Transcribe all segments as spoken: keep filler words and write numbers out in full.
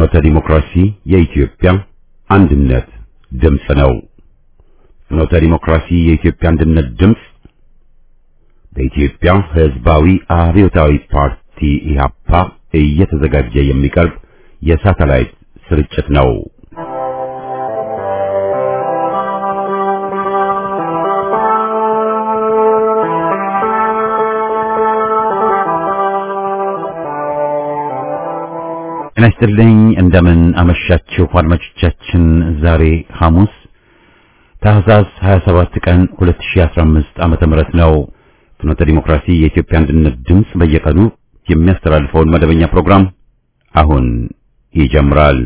ፍኖተ ዲሞክራሲ የኢትዮጵያ አንድነት ድምጽ ነው። ፍኖተ ዲሞክራሲ የኢትዮጵያ አንድነት ድምጽ በኢትዮጵያ ሕዝባዊ አብዮታዊ ፓርቲ ኢህአፓ እየተዘጋጀ የሚቀርብ የሳተላይት ስርጭት ነው። እናስተልኝ እንደምን አመሻችሁ አድማጮቻችን። ዛሬ ሐሙስ ታህሳስ ሃያ ሰባት ቀን ሁለት ሺህ አስራ አምስት ዓመተ ምህረት ነው። ፍኖተ ዲሞክራሲ የኢትዮጵያ አንድነት ድምጽ በየቀኑ የሚያስተላልፈውን መደበኛ ፕሮግራም አሁን ይጀምራል።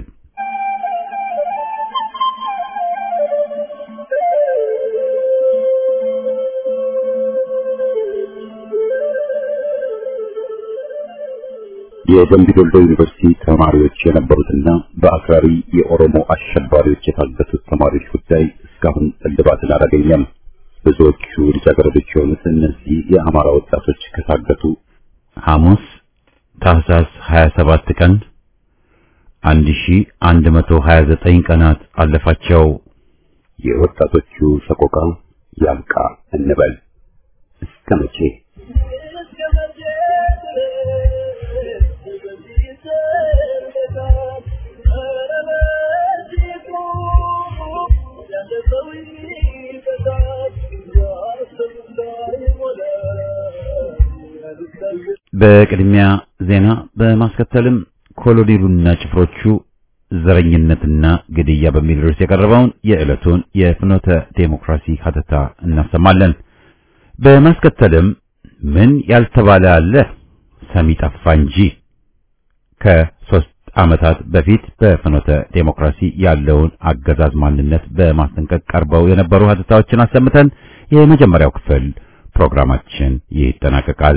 የደምቢ ዶሎ ዩኒቨርሲቲ ተማሪዎች የነበሩትና በአክራሪ የኦሮሞ አሸባሪዎች የታገቱት ተማሪዎች ጉዳይ እስካሁን እልባትን አላገኘም። ብዙዎቹ ልጃገረዶች የሆኑት እነዚህ የአማራ ወጣቶች ከታገቱ ሐሙስ ታህሳስ ሃያ ሰባት ቀን አንድ ሺህ አንድ መቶ ሀያ ዘጠኝ ቀናት አለፋቸው። የወጣቶቹ ሰቆቃ ያልቃ እንበል እስከ መቼ? በቅድሚያ ዜና በማስከተልም ኮሎኔሉና ጭፍሮቹ ዘረኝነትና ግድያ በሚል ርዕስ የቀረበውን የዕለቱን የፍኖተ ዴሞክራሲ ሀተታ እናሰማለን። በማስከተልም ምን ያልተባለ አለ ሰሚ ጠፋ እንጂ ከሶስት ዓመታት በፊት በፍኖተ ዴሞክራሲ ያለውን አገዛዝ ማንነት በማስጠንቀቅ ቀርበው የነበሩ ሀተታዎችን አሰምተን የመጀመሪያው ክፍል ፕሮግራማችን ይጠናቀቃል።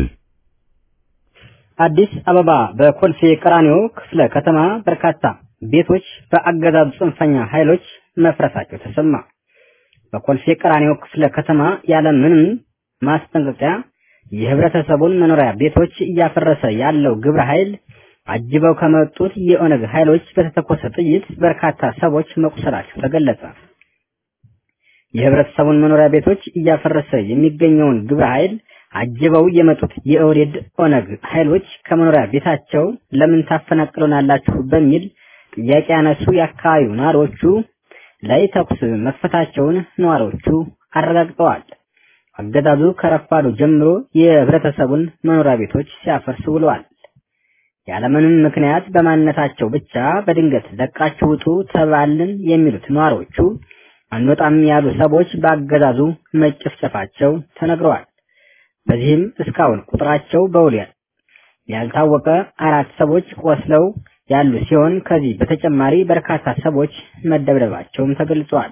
አዲስ አበባ በኮልፌ ቀራኒዮ ክፍለ ከተማ በርካታ ቤቶች በአገዛዙ ጽንፈኛ ኃይሎች መፍረሳቸው ተሰማ። በኮልፌ ቀራኒዮ ክፍለ ከተማ ያለ ምንም ማስጠንቀቂያ የህብረተሰቡን መኖሪያ ቤቶች እያፈረሰ ያለው ግብረ ኃይል አጅበው ከመጡት የኦነግ ኃይሎች በተተኮሰ ጥይት በርካታ ሰዎች መቁሰላቸው ተገለጸ። የህብረተሰቡን መኖሪያ ቤቶች እያፈረሰ የሚገኘውን ግብረ ኃይል አጅበው የመጡት የኦሬድ ኦነግ ኃይሎች ከመኖሪያ ቤታቸው ለምን ታፈናቅሉናላችሁ በሚል ጥያቄ ያነሱ የአካባቢው ነዋሪዎቹ ላይ ተኩስ መክፈታቸውን ነዋሪዎቹ አረጋግጠዋል። አገዛዙ ከረፋዱ ጀምሮ የህብረተሰቡን መኖሪያ ቤቶች ሲያፈርስ ውለዋል። ያለምንም ምክንያት በማንነታቸው ብቻ በድንገት ለቃችሁ ውጡ ተባልን የሚሉት ነዋሪዎቹ አንወጣም ያሉ ሰዎች በአገዛዙ መጨፍጨፋቸው ተነግረዋል። በዚህም እስካሁን ቁጥራቸው በውል ያልታወቀ አራት ሰዎች ቆስለው ያሉ ሲሆን ከዚህ በተጨማሪ በርካታ ሰዎች መደብደባቸውም ተገልጿል።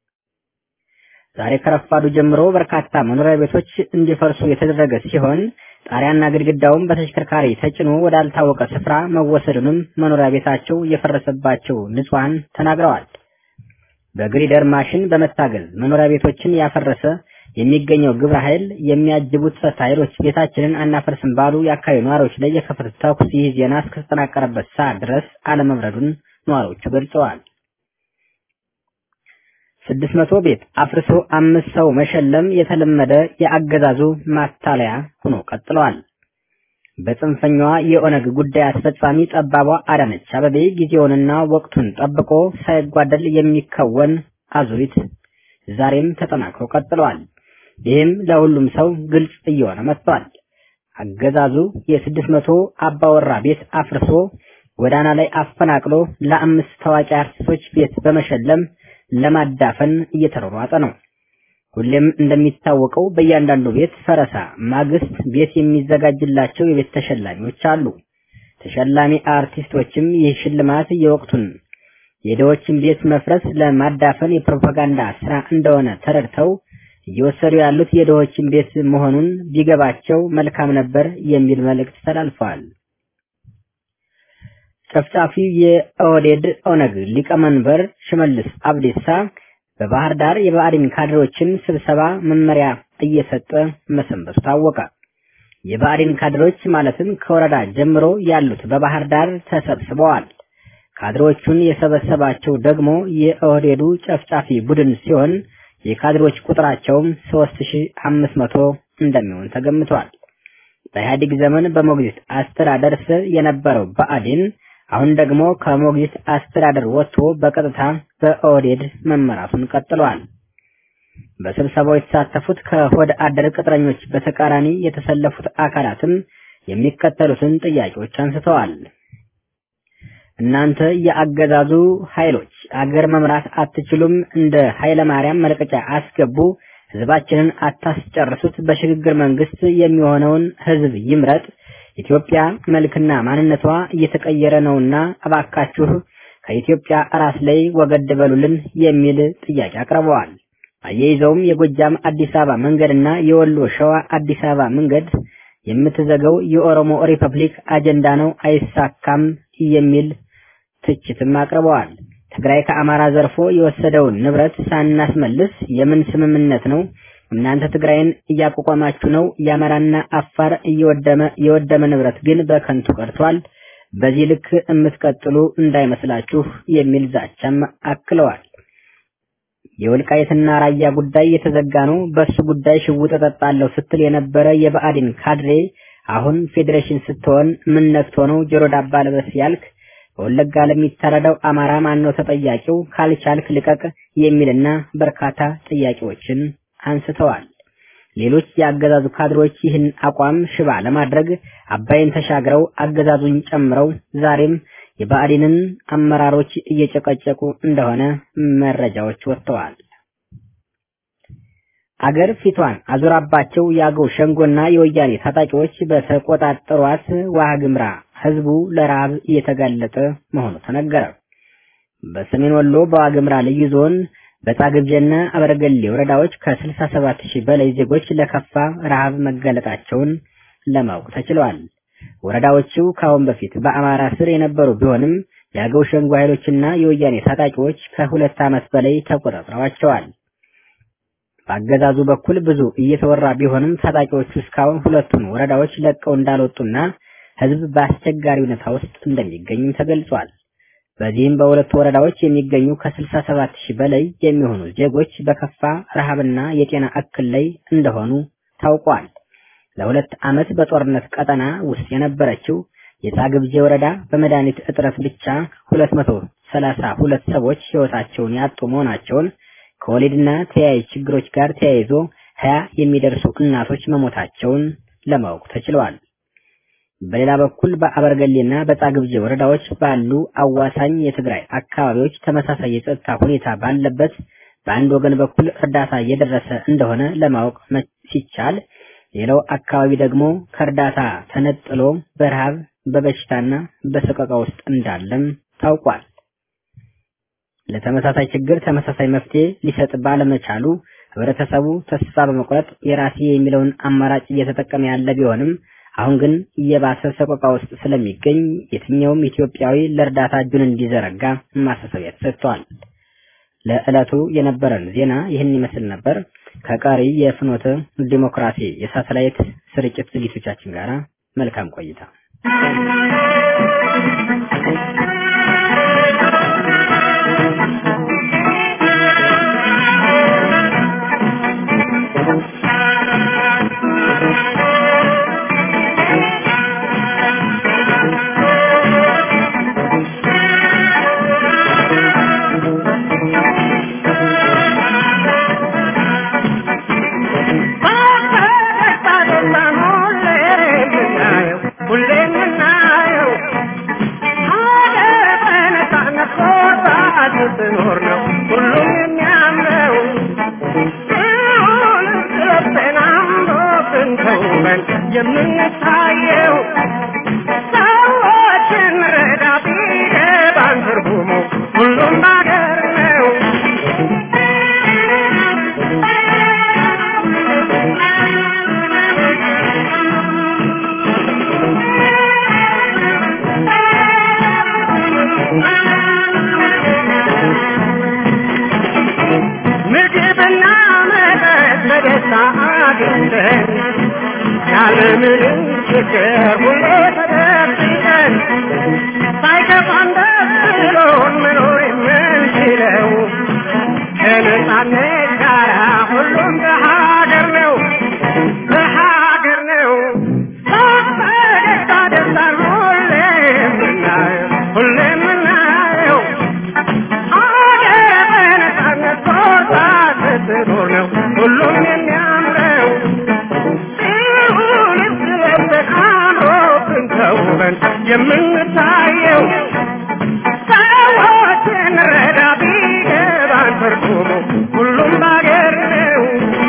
ዛሬ ከረፋዱ ጀምሮ በርካታ መኖሪያ ቤቶች እንዲፈርሱ የተደረገ ሲሆን ጣሪያና ግድግዳውም በተሽከርካሪ ተጭኖ ወዳልታወቀ ስፍራ መወሰዱንም መኖሪያ ቤታቸው የፈረሰባቸው ንጹሃን ተናግረዋል። በግሪደር ማሽን በመታገዝ መኖሪያ ቤቶችን ያፈረሰ የሚገኘው ግብረ ኃይል የሚያጅቡት ጸጥታ ኃይሎች ቤታችንን አናፈርስም ባሉ የአካባቢው ነዋሪዎች ላይ የከፈቱት ተኩስ ይህ ዜና እስከተጠናቀረበት ሰዓት ድረስ አለመብረዱን ነዋሪዎቹ ገልጸዋል። ስድስት መቶ ቤት አፍርሶ አምስት ሰው መሸለም የተለመደ የአገዛዙ ማታለያ ሆኖ ቀጥሏል። በጽንፈኛዋ የኦነግ ጉዳይ አስፈጻሚ ጠባቧ አዳነች አቤቤ ጊዜውንና ወቅቱን ጠብቆ ሳይጓደል የሚከወን አዙሪት ዛሬም ተጠናክሮ ቀጥሏል። ይህም ለሁሉም ሰው ግልጽ እየሆነ መጥቷል። አገዛዙ የስድስት መቶ አባወራ ቤት አፍርሶ ጎዳና ላይ አፈናቅሎ ለአምስት ታዋቂ አርቲስቶች ቤት በመሸለም ለማዳፈን እየተሯሯጠ ነው። ሁሌም እንደሚታወቀው በእያንዳንዱ ቤት ፈረሳ ማግስት ቤት የሚዘጋጅላቸው የቤት ተሸላሚዎች አሉ። ተሸላሚ አርቲስቶችም ይህ ሽልማት የወቅቱን የደዎችን ቤት መፍረስ ለማዳፈን የፕሮፓጋንዳ ስራ እንደሆነ ተረድተው እየወሰዱ ያሉት የደዎችን ቤት መሆኑን ቢገባቸው መልካም ነበር የሚል መልእክት ተላልፈዋል። ጨፍጫፊው የኦዴድ ኦነግ ሊቀመንበር ሽመልስ አብዲሳ በባህር ዳር የብአዴን ካድሬዎችን ስብሰባ መመሪያ እየሰጠ መሰንበቱ ታወቀ። የብአዴን ካድሬዎች ማለትም ከወረዳ ጀምሮ ያሉት በባህር ዳር ተሰብስበዋል። ካድሮቹን የሰበሰባቸው ደግሞ የኦህዴዱ ጨፍጫፊ ቡድን ሲሆን የካድሮች ቁጥራቸውም ሦስት ሺህ አምስት መቶ እንደሚሆን ተገምቷል። በኢህአዴግ ዘመን በሞግዚት አስተዳደር ስር የነበረው ብአዴን አሁን ደግሞ ከሞግዚት አስተዳደር ወጥቶ በቀጥታ በኦህዴድ መመራቱን ቀጥሏል። በስብሰባው የተሳተፉት ከሆድ አደር ቅጥረኞች በተቃራኒ የተሰለፉት አካላትም የሚከተሉትን ጥያቄዎች አንስተዋል። እናንተ የአገዛዙ ኃይሎች አገር መምራት አትችሉም፣ እንደ ኃይለ ማርያም መልቀቂያ አስገቡ፣ ህዝባችንን አታስጨርሱት፣ በሽግግር መንግስት የሚሆነውን ህዝብ ይምረጥ፣ ኢትዮጵያ መልክና ማንነቷ እየተቀየረ ነውና እባካችሁ ከኢትዮጵያ ራስ ላይ ወገድ በሉልን የሚል ጥያቄ አቅርበዋል። አያይዘውም የጎጃም አዲስ አበባ መንገድና የወሎ ሸዋ አዲስ አበባ መንገድ የምትዘገው የኦሮሞ ሪፐብሊክ አጀንዳ ነው፣ አይሳካም የሚል ትችትም አቅርበዋል። ትግራይ ከአማራ ዘርፎ የወሰደውን ንብረት ሳናስመልስ የምን ስምምነት ነው? እናንተ ትግራይን እያቋቋማችሁ ነው። የአማራና አፋር እየወደመ የወደመ ንብረት ግን በከንቱ ቀርቷል። በዚህ ልክ የምትቀጥሉ እንዳይመስላችሁ የሚል ዛቻም አክለዋል። የወልቃይትና ራያ ጉዳይ የተዘጋ ነው። በሱ ጉዳይ ሽውጥ ተጣጣለው ስትል የነበረ የብአዴን ካድሬ አሁን ፌዴሬሽን ስትሆን ምን ነክቶ ነው ጆሮ ዳባ ልበስ ያልክ? ወለጋ ለሚታረደው አማራ ማን ነው ተጠያቂው? ካልቻልክ ልቀቅ የሚልና በርካታ ጥያቄዎችን አንስተዋል። ሌሎች የአገዛዙ ካድሮች ይህን አቋም ሽባ ለማድረግ አባይን ተሻግረው አገዛዙን ጨምረው ዛሬም የብአዴንን አመራሮች እየጨቀጨቁ እንደሆነ መረጃዎች ወጥተዋል። አገር ፊቷን አዙራባቸው ያገው ሸንጎና የወያኔ ታጣቂዎች በተቆጣጠሯት ዋግምራ ህዝቡ ለራብ እየተጋለጠ መሆኑ ተነገረ። በሰሜን ወሎ በዋግምራ ልዩ ዞን በጻግብጀና አበረገሌ ወረዳዎች ከስልሳ ሰባት ሺህ በላይ ዜጎች ለከፋ ረሃብ መጋለጣቸውን ለማወቅ ተችሏል። ወረዳዎቹ ካሁን በፊት በአማራ ስር የነበሩ ቢሆንም ያገው ሸንጎ ኃይሎችና የወያኔ ታጣቂዎች ከሁለት ዓመት በላይ ተቆጣጥረዋቸዋል። በአገዛዙ በኩል ብዙ እየተወራ ቢሆንም ታጣቂዎቹ እስካሁን ሁለቱን ወረዳዎች ለቀው እንዳልወጡና ህዝብ በአስቸጋሪ ሁኔታ ውስጥ እንደሚገኙ ተገልጿል። በዚህም በሁለቱ ወረዳዎች የሚገኙ ከስልሳ ሰባት ሺህ በላይ የሚሆኑ ዜጎች በከፋ ረሃብና የጤና እክል ላይ እንደሆኑ ታውቋል። ለሁለት ዓመት በጦርነት ቀጠና ውስጥ የነበረችው የጻግብጀ ወረዳ በመድኃኒት እጥረት ብቻ ሁለት መቶ ሰላሳ ሁለት ሰዎች ህይወታቸውን ያጡ መሆናቸውን ከወሊድና ተያያዥ ችግሮች ጋር ተያይዞ ሀያ የሚደርሱ እናቶች መሞታቸውን ለማወቅ ተችሏል። በሌላ በኩል በአበርገሌና በጻግብጀ ወረዳዎች ባሉ አዋሳኝ የትግራይ አካባቢዎች ተመሳሳይ የጸጥታ ሁኔታ ባለበት በአንድ ወገን በኩል እርዳታ እየደረሰ እንደሆነ ለማወቅ ሲቻል፣ ሌላው አካባቢ ደግሞ ከእርዳታ ተነጥሎ በረሃብ በበሽታና በሰቆቃ ውስጥ እንዳለም ታውቋል። ለተመሳሳይ ችግር ተመሳሳይ መፍትሄ ሊሰጥ ባለመቻሉ ህብረተሰቡ ተስፋ በመቁረጥ የራሴ የሚለውን አማራጭ እየተጠቀመ ያለ ቢሆንም አሁን ግን የባሰ ሰቆቃ ውስጥ ስለሚገኝ የትኛውም ኢትዮጵያዊ ለእርዳታ እጁን እንዲዘረጋ ማሳሰቢያ ተሰጥቷል። ለዕለቱ የነበረን ዜና ይህን ይመስል ነበር። ከቀሪ የፍኖተ ዲሞክራሲ የሳተላይት ስርጭት ዝግጅቶቻችን ጋር መልካም ቆይታ። Take ከነጻነት ጋር ሁሉም በሀገር ነው በሀገር ነው ፈገግታ ደስታ ሁሌም ምናየው ሁሌም ምናየው ሀገር በነጻነት ቦታ ስትኖር ነው ሁሉም የሚያምረው ይሁን ስለበት አምሮብን ተውበን የምንታየው ሰዎችን ረዳ ቢገባን ትርጉሙ ሁሉም በሀገር ነው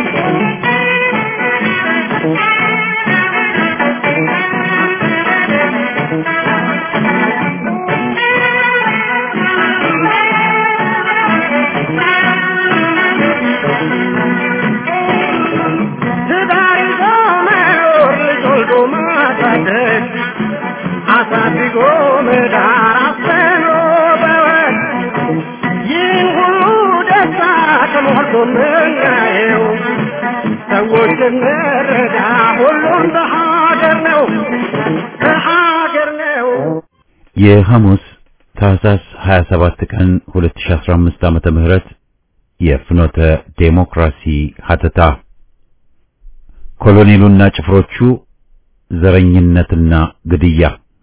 ትዳር ይዞ መኖር ልጅ ወልዶ ማሳደግ አሳድጎ መዳር አስተምሮ በወግ ይህን ሁሉ ደስታ ተሞልቶ ምናየው ሰዎች እንረዳ ሁሉም በሀገር ነው በሀገር ነው። የሐሙስ ታህሳስ ሀያ ሰባት ቀን ሁለት ሺህ አስራ አምስት ዓመተ ምህረት የፍኖተ ዴሞክራሲ ሀተታ ኮሎኔሉና ጭፍሮቹ ዘረኝነትና ግድያ።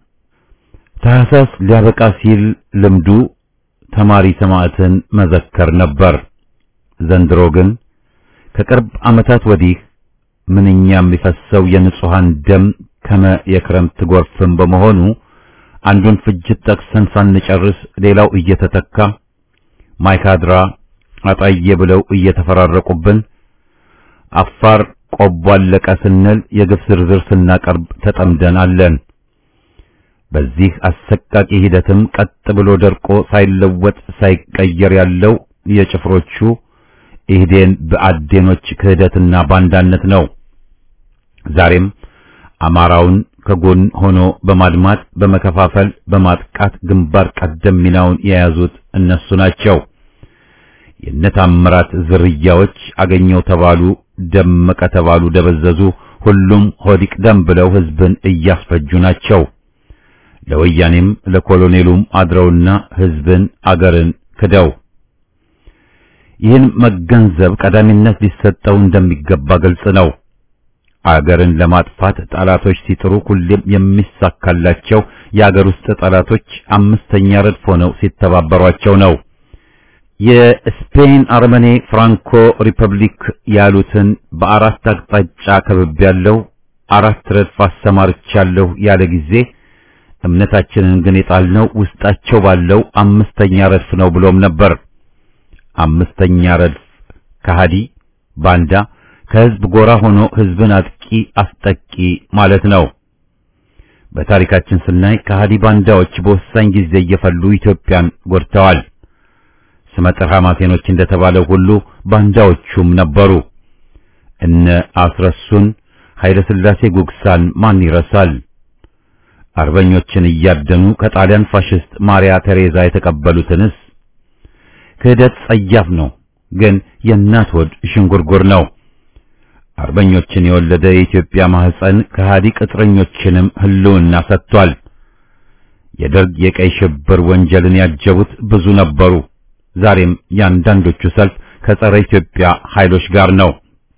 ታህሳስ ሊያበቃ ሲል ልምዱ ተማሪ ሰማዕትን መዘከር ነበር። ዘንድሮ ግን ከቅርብ ዓመታት ወዲህ ምንኛ የሚፈሰው የንጹሃን ደም ከመ የክረምት ጎርፍም በመሆኑ አንዱን ፍጅት ጠቅሰን ሳንጨርስ ሌላው እየተተካ ማይካድራ አጣዬ ብለው እየተፈራረቁብን አፋር ቆቦ አለቀ ስንል የግፍ ዝርዝር ስናቀርብ ተጠምደን አለን። በዚህ አሰቃቂ ሂደትም ቀጥ ብሎ ደርቆ ሳይለወጥ ሳይቀየር ያለው የጭፍሮቹ ኢህዴን በአዴኖች ክህደትና ባንዳነት ነው። ዛሬም አማራውን ከጎን ሆኖ በማድማት በመከፋፈል በማጥቃት ግንባር ቀደም ሚናውን የያዙት እነሱ ናቸው። የነታምራት ዝርያዎች አገኘው ተባሉ ደመቀ ተባሉ ደበዘዙ ሁሉም ሆዲቅ ደም ብለው ህዝብን እያስፈጁ ናቸው። ለወያኔም ለኮሎኔሉም አድረውና ህዝብን አገርን ክደው ይህን መገንዘብ ቀዳሚነት ሊሰጠው እንደሚገባ ግልጽ ነው። አገርን ለማጥፋት ጠላቶች ሲጥሩ ሁሌም የሚሳካላቸው የአገር ውስጥ ጠላቶች አምስተኛ ረድፍ ሆነው ሲተባበሯቸው ነው። የስፔን አርመኔ ፍራንኮ ሪፐብሊክ ያሉትን በአራት አቅጣጫ ከብብ ያለው አራት ረድፍ አሰማርቻለሁ ያለ ጊዜ እምነታችንን ግን የጣልነው ውስጣቸው ባለው አምስተኛ ረድፍ ነው ብሎም ነበር። አምስተኛ ረድፍ ከሃዲ ባንዳ ከህዝብ ጎራ ሆኖ ህዝብን አጥቂ አስጠቂ ማለት ነው። በታሪካችን ስናይ ከሃዲ ባንዳዎች በወሳኝ ጊዜ እየፈሉ ኢትዮጵያን ጎድተዋል። ስመጥር ሐማሴኖች እንደተባለው ሁሉ ባንዳዎቹም ነበሩ። እነ አስረሱን ኃይለ ሥላሴ ጉግሳን ማን ይረሳል? አርበኞችን እያደኑ ከጣሊያን ፋሽስት ማሪያ ቴሬዛ የተቀበሉትንስ? ክህደት ጸያፍ ነው፣ ግን የእናት ወድ ሽንጉርጉር ነው። አርበኞችን የወለደ የኢትዮጵያ ማህፀን ከሃዲ ቅጥረኞችንም ህልውና ሰጥቷል። የደርግ የቀይ ሽብር ወንጀልን ያጀቡት ብዙ ነበሩ። ዛሬም ያንዳንዶቹ ሰልፍ ከጸረ ኢትዮጵያ ኃይሎች ጋር ነው።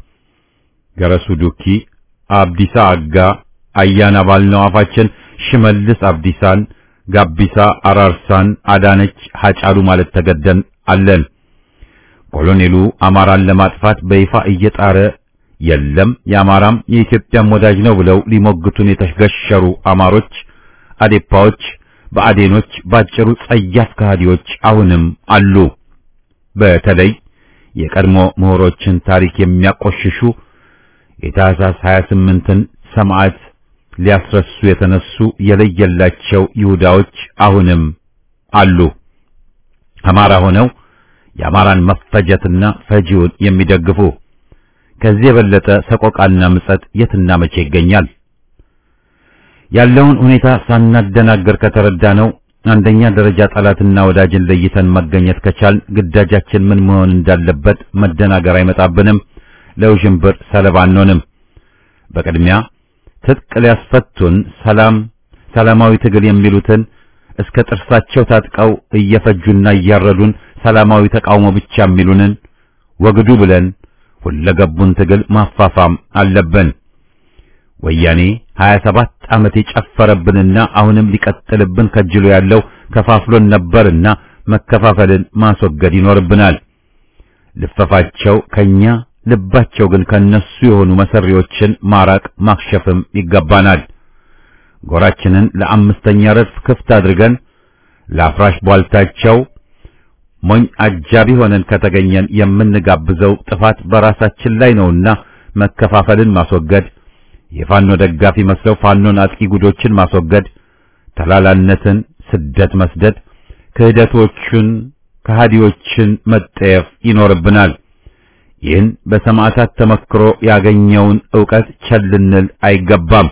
ገረሱ ዱኪ፣ አብዲሳ አጋ፣ አያና ባልነው አፋችን ሽመልስ አብዲሳን፣ ጋቢሳ አራርሳን፣ አዳነች ሐጫሉ ማለት ተገደን አለን። ኮሎኔሉ አማራን ለማጥፋት በይፋ እየጣረ የለም የአማራም የኢትዮጵያም ወዳጅ ነው ብለው ሊሞግቱን የተገሸሩ አማሮች፣ አዴፓዎች፣ በአዴኖች ባጭሩ ጸያፍ ከሃዲዎች አሁንም አሉ። በተለይ የቀድሞ ምሁሮችን ታሪክ የሚያቆሽሹ የታህሳስ ሀያ ስምንትን ሰማዕት ሊያስረሱ የተነሱ የለየላቸው ይሁዳዎች አሁንም አሉ። አማራ ሆነው የአማራን መፈጀትና ፈጂውን የሚደግፉ። ከዚህ የበለጠ ሰቆቃና ምጸት የትና መቼ ይገኛል? ያለውን ሁኔታ ሳናደናገር ከተረዳነው አንደኛ ደረጃ ጠላትና ወዳጅን ለይተን መገኘት ከቻል ግዳጃችን ምን መሆን እንዳለበት መደናገር አይመጣብንም። ለውዥንብር ሰለባ አንሆንም። በቅድሚያ ትጥቅ ሊያስፈቱን ሰላም ሰላማዊ ትግል የሚሉትን እስከ ጥርሳቸው ታጥቀው እየፈጁና እያረዱን ሰላማዊ ተቃውሞ ብቻ የሚሉንን ወግዱ ብለን ሁለገቡን ትግል ማፋፋም አለብን። ወያኔ ሀያ ሰባት ዓመት የጨፈረብንና አሁንም ሊቀጥልብን ከጅሎ ያለው ከፋፍሎን ነበርና መከፋፈልን ማስወገድ ይኖርብናል። ልፈፋቸው ከኛ ልባቸው ግን ከነሱ የሆኑ መሰሪዎችን ማራቅ ማክሸፍም ይገባናል። ጎራችንን ለአምስተኛ ረድፍ ክፍት አድርገን ለአፍራሽ ቧልታቸው ሞኝ አጃቢ ሆነን ከተገኘን የምንጋብዘው ጥፋት በራሳችን ላይ ነውና መከፋፈልን ማስወገድ፣ የፋኖ ደጋፊ መስለው ፋኖን አጥቂ ጉዶችን ማስወገድ፣ ተላላነትን ስደት መስደድ፣ ክህደቶችን ከሃዲዎችን መጠየፍ ይኖርብናል። ይህን በሰማዕታት ተመክሮ ያገኘውን ዕውቀት ቸልንል አይገባም።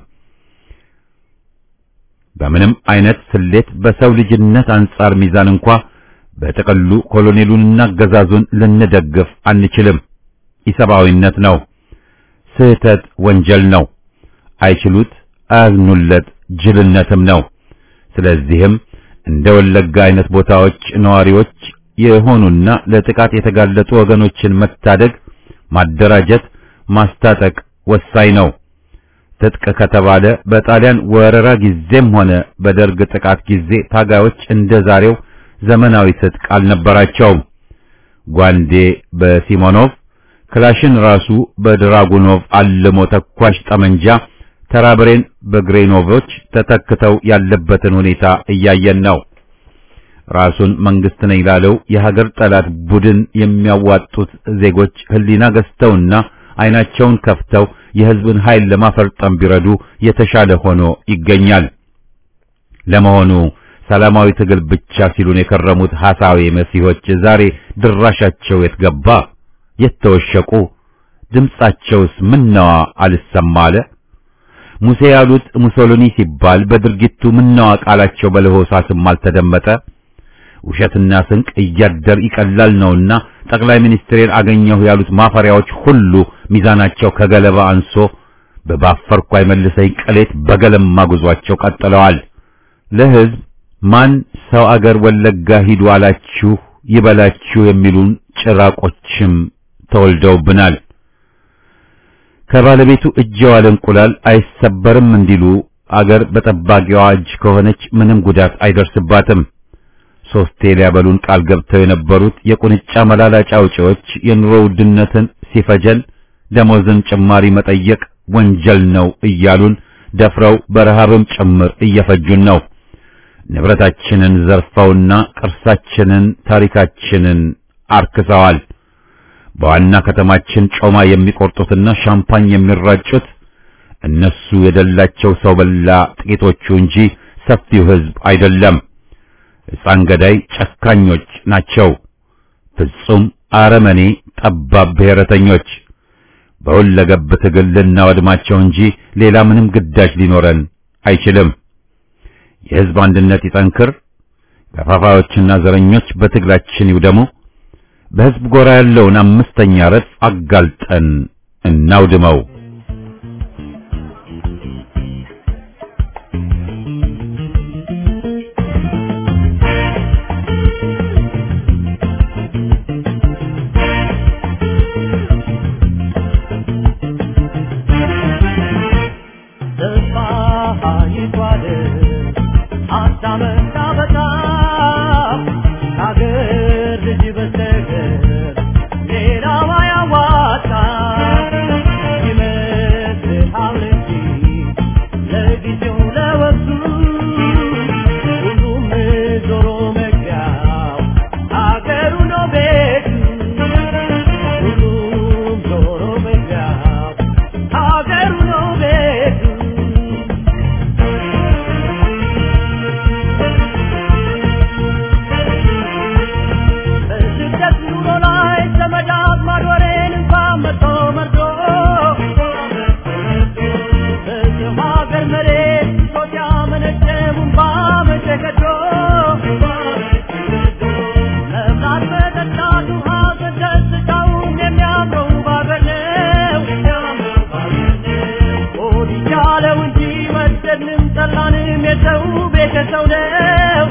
በምንም አይነት ስሌት በሰው ልጅነት አንጻር ሚዛን እንኳ በተቀሉ ኮሎኔሉንና አገዛዙን ልንደግፍ አንችልም። ኢሰብአዊነት ነው። ስህተት ወንጀል ነው። አይችሉት አያዝኑለት ጅልነትም ነው። ስለዚህም እንደ ወለጋ አይነት ቦታዎች ነዋሪዎች የሆኑና ለጥቃት የተጋለጡ ወገኖችን መታደግ፣ ማደራጀት፣ ማስታጠቅ ወሳኝ ነው። ትጥቅ ከተባለ በጣሊያን ወረራ ጊዜም ሆነ በደርግ ጥቃት ጊዜ ታጋዮች እንደዛሬው ዘመናዊ ትጥቅ አልነበራቸውም። ጓንዴ በሲሞኖቭ ክላሽን ራሱ በድራጉኖቭ አልሞ ተኳሽ ጠመንጃ ተራብሬን በግሬኖቮች ተተክተው ያለበትን ሁኔታ እያየን ነው። ራሱን መንግስት ነኝ ላለው የሀገር ጠላት ቡድን የሚያዋጡት ዜጎች ህሊና ገዝተውና አይናቸውን ከፍተው የህዝብን ኃይል ለማፈርጠም ቢረዱ የተሻለ ሆኖ ይገኛል። ለመሆኑ ሰላማዊ ትግል ብቻ ሲሉን የከረሙት ሐሳዊ መሲሆች ዛሬ ድራሻቸው የት ገባ? የተወሸቁ ድምጻቸውስ ምነዋ አልሰማ አለ? ሙሴ ያሉት ሙሶሎኒ ሲባል በድርጊቱ ምነዋ ቃላቸው በለሆሳስም አልተደመጠ? ውሸትና ስንቅ እያደር ይቀላል ነውና ጠቅላይ ሚኒስትሬን አገኘሁ ያሉት ማፈሪያዎች ሁሉ ሚዛናቸው ከገለባ አንሶ በባፈርኩ አይመልሰኝ ቅሌት በገለማ ጉዟቸው ቀጥለዋል። ለህዝብ ማን ሰው አገር ወለጋ ሂዱ አላችሁ ይበላችሁ የሚሉን ጭራቆችም ተወልደውብናል። ከባለቤቱ እጅ የዋለ እንቁላል አይሰበርም እንዲሉ አገር በጠባቂዋ እጅ ከሆነች ምንም ጉዳት አይደርስባትም። ሶስቴ ሊያበሉን ቃል ገብተው የነበሩት የቁንጫ መላላጫ አውጪዎች የኑሮ ውድነትን ሲፈጀን ደሞዝን ጭማሪ መጠየቅ ወንጀል ነው እያሉን ደፍረው በረሃብም ጭምር እየፈጁን ነው። ንብረታችንን ዘርፈውና ቅርሳችንን ታሪካችንን አርክሰዋል። በዋና ከተማችን ጮማ የሚቆርጡትና ሻምፓኝ የሚራጩት እነሱ የደላቸው ሰው በላ ጥቂቶቹ እንጂ ሰፊው ህዝብ አይደለም። ሕፃን ገዳይ ጨካኞች ናቸው። ፍጹም አረመኔ ጠባብ ብሔረተኞች። በሁለገብ ትግል ልናወድማቸው እንጂ ሌላ ምንም ግዳጅ ሊኖረን አይችልም። የህዝብ አንድነት ይጠንክር። ከፋፋዮችና ዘረኞች በትግላችን ይውደሙ። በህዝብ ጎራ ያለውን አምስተኛ ረድፍ አጋልጠን እናውድመው።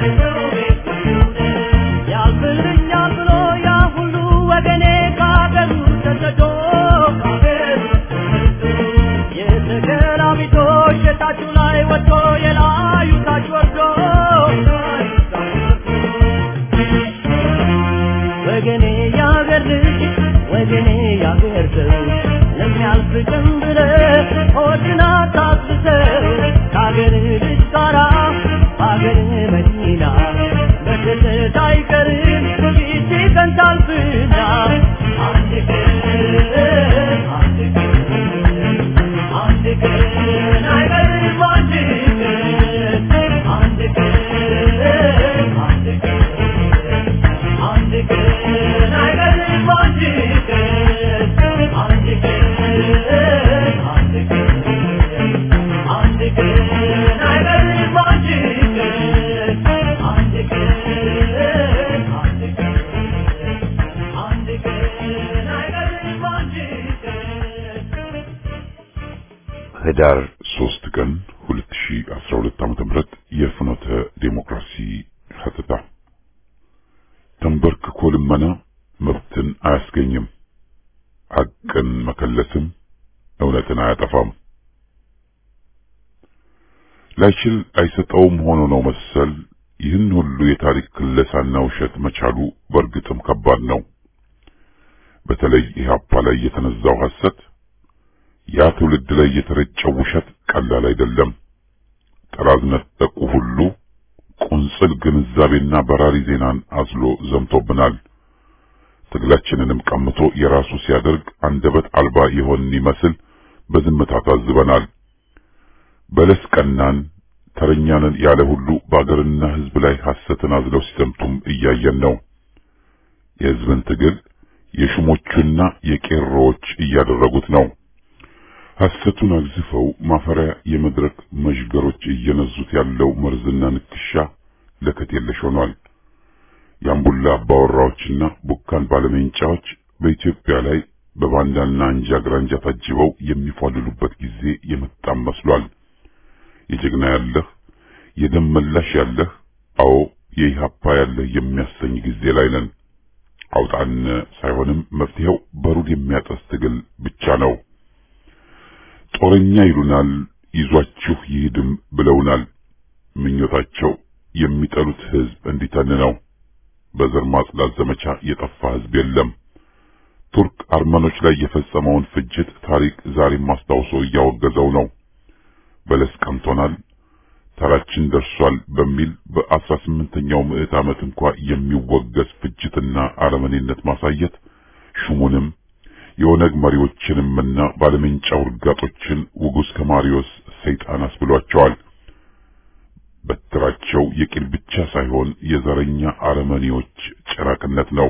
ያልብልኛል ብሎ ያ ሁሉ ወገኔ ካገር ወገኔ ያገርሰው ለሚያልፍ ቀን ብለህ ሆድና ታስሰው ከአገር ልጅ ጋራ በአገር መዲና በትዝታ አይቀርም ይህች ቀን ታልፍና አንድ ቀን አንድ ቀን አንድ ቀን አይቀርም አንድ ቀን አንድ ቀን አንድ ቀን አንድ ቀን አይቀርም አንድ ቀን አንድ ቀን አንድ ቀን አንድ ቀን አይቀርም አንድ ቀን አንድ ቀን አንድ ቀን አንድ ቀን አይቀርም አንድ ቀን ህዳር ሶስት ቀን ሁለት ሺህ አስራ ሁለት ዓመተ ምህረት የፍኖተ ዲሞክራሲ ሐተታ ተንበርክኮ ልመና መብትን አያስገኝም፣ ሐቅን መከለስም እውነትን አያጠፋም። ላይችል አይሰጠውም ሆኖ ነው መሰል ይህን ሁሉ የታሪክ ክለሳና ውሸት መቻሉ በእርግጥም ከባድ ነው። በተለይ ኢህአፓ ላይ የተነዛው ሐሰት፣ ያ ትውልድ ላይ የተረጨው ውሸት ቀላል አይደለም። ጥራዝ ነጠቁ ሁሉ ቁንጽል ግንዛቤና በራሪ ዜናን አዝሎ ዘምቶብናል። ትግላችንንም ቀምቶ የራሱ ሲያደርግ አንደበት አልባ የሆን ይመስል በዝምታ ታዝበናል። በለስ ቀናን ተረኛንን ያለ ሁሉ በአገርና ሕዝብ ላይ ሐሰትን አዝለው ሲዘምቱም እያየን ነው። የሕዝብን ትግል የሹሞቹና የቄሮዎች እያደረጉት ነው። ሐሰቱን አግዝፈው ማፈሪያ የመድረክ መዥገሮች እየነዙት ያለው መርዝና ንክሻ ለከት የለሽ ሆኗል። የአምቡላ አባወራዎችና ቡካን ባለሜንጫዎች በኢትዮጵያ ላይ በባንዳና አንጃ ግራንጃ ታጅበው የሚፏልሉበት ጊዜ የመጣም መስሏል። የጀግና ያለህ የደም መላሽ ያለህ አዎ የኢህአፓ ያለህ የሚያሰኝ ጊዜ ላይ ነን። አውጣን ሳይሆንም መፍትሄው በሩድ የሚያጠስ ትግል ብቻ ነው። ጦረኛ ይሉናል፣ ይዟችሁ ይሄድም ብለውናል። ምኞታቸው የሚጠሉት ህዝብ እንዲተን ነው። በዘር ማጽዳት ዘመቻ የጠፋ ህዝብ የለም። ቱርክ አርመኖች ላይ የፈጸመውን ፍጅት ታሪክ ዛሬም ማስታወሶ እያወገዘው ነው። በለስ ቀምቶናል፣ ተራችን ደርሷል በሚል በአስራ ስምንተኛው ምዕት ዓመት እንኳን የሚወገዝ ፍጅትና አረመኔነት ማሳየት ሹሙንም የኦነግ መሪዎችንምና ባለመንጫው ርጋጦችን ውጉስ ከማሪዮስ ሰይጣን አስብሏቸዋል። በትራቸው የቂል ብቻ ሳይሆን የዘረኛ አረመኔዎች ጭራቅነት ነው።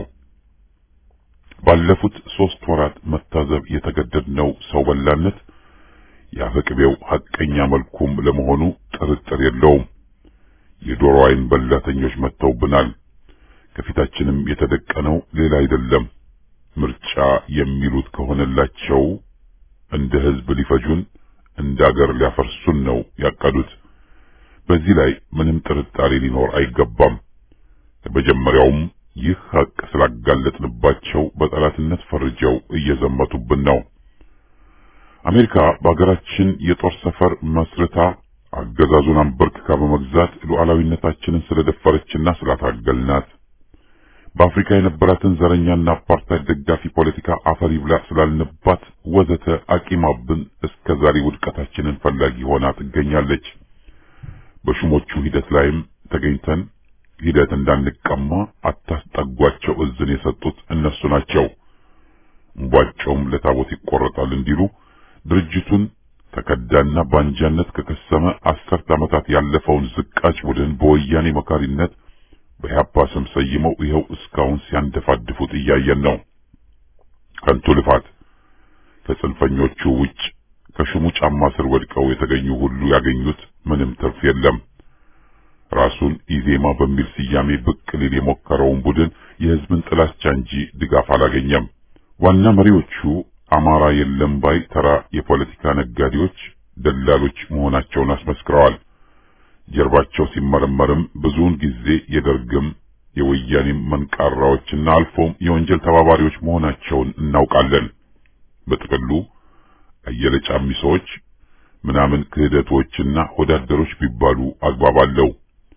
ባለፉት ሶስት ወራት መታዘብ የተገደድነው ሰው በላነት ያፈቅቤው ሐቀኛ መልኩም ለመሆኑ ጥርጥር የለውም። የዶሮ አይን በላተኞች መተውብናል። ከፊታችንም የተደቀነው ሌላ አይደለም። ምርጫ የሚሉት ከሆነላቸው እንደ ህዝብ ሊፈጁን እንደ አገር ሊያፈርሱን ነው ያቀዱት። በዚህ ላይ ምንም ጥርጣሬ ሊኖር አይገባም። በመጀመሪያውም ይህ ሐቅ ስላጋለጥንባቸው በጠላትነት ፈርጀው እየዘመቱብን ነው። አሜሪካ በአገራችን የጦር ሰፈር መስርታ አገዛዙን አንበርክካ በመግዛት ሉዓላዊነታችንን ስለደፈረችና ስላታገልናት፣ በአፍሪካ የነበራትን ዘረኛና አፓርታይድ ደጋፊ ፖለቲካ አፈር ይብላ ስላልንባት ወዘተ አቂማብን እስከዛሬ ውድቀታችንን ፈላጊ ሆና ትገኛለች። በሹሞቹ ሂደት ላይም ተገኝተን ሂደት እንዳንቀማ አታስጠጓቸው እዝን የሰጡት እነሱ ናቸው። እንቧጮም ለታቦት ይቆረጣል እንዲሉ ድርጅቱን ተከዳና ባንጃነት ከከሰመ አስርት ዓመታት ያለፈውን ዝቃጭ ቡድን በወያኔ መካሪነት በኢህአፓ ስም ሰይመው ይኸው እስካሁን ሲያንደፋድፉት እያየን ነው። ከንቱ ልፋት። ከጽንፈኞቹ ውጭ ከሹሙ ጫማ ስር ወድቀው የተገኙ ሁሉ ያገኙት ምንም ትርፍ የለም። ራሱን ኢዜማ በሚል ስያሜ ብቅ ሊል የሞከረውን ቡድን የህዝብን ጥላቻ እንጂ ድጋፍ አላገኘም። ዋና መሪዎቹ አማራ የለም ባይ ተራ የፖለቲካ ነጋዴዎች፣ ደላሎች መሆናቸውን አስመስክረዋል። ጀርባቸው ሲመረመርም ብዙውን ጊዜ የደርግም የወያኔም መንቃራዎችና አልፎም የወንጀል ተባባሪዎች መሆናቸውን እናውቃለን። በጥቅሉ አየለ ጫሚሶች ምናምን ክህደቶችና ወዳደሮች ቢባሉ አግባብ አለው።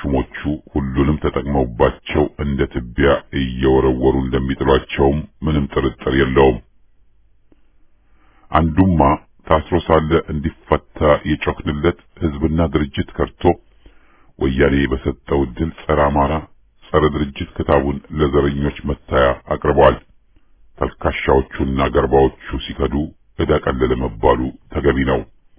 ሹሞቹ ሁሉንም ተጠቅመውባቸው እንደ ትቢያ እየወረወሩ እንደሚጥሏቸውም ምንም ጥርጥር የለውም። አንዱማ ታስሮ ሳለ እንዲፈታ የጮክንለት ህዝብና ድርጅት ከርቶ ወያኔ በሰጠው ድል ጸረ አማራ ጸረ ድርጅት ክታቡን ለዘረኞች መታያ አቅርበዋል። ተልካሻዎቹና ገርባዎቹ ሲከዱ እዳ ቀለለ መባሉ ተገቢ ነው።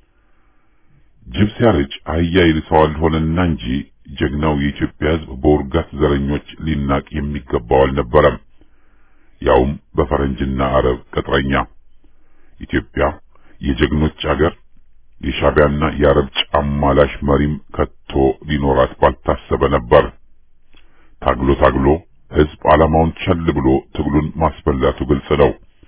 ጅብ ሲያርጅ አህያ ይልሰዋል ሆነና እንጂ ጀግናው የኢትዮጵያ ህዝብ በውርጋት ዘረኞች ሊናቅ የሚገባው አልነበረም። ያውም በፈረንጅና አረብ ቅጥረኛ። ኢትዮጵያ የጀግኖች አገር የሻቢያና የአረብ ጫማላሽ መሪም ከቶ ሊኖራት ባልታሰበ ነበር። ታግሎ ታግሎ ህዝብ ዓላማውን ቸል ብሎ ትግሉን ማስበላቱ ግልጽ ነው።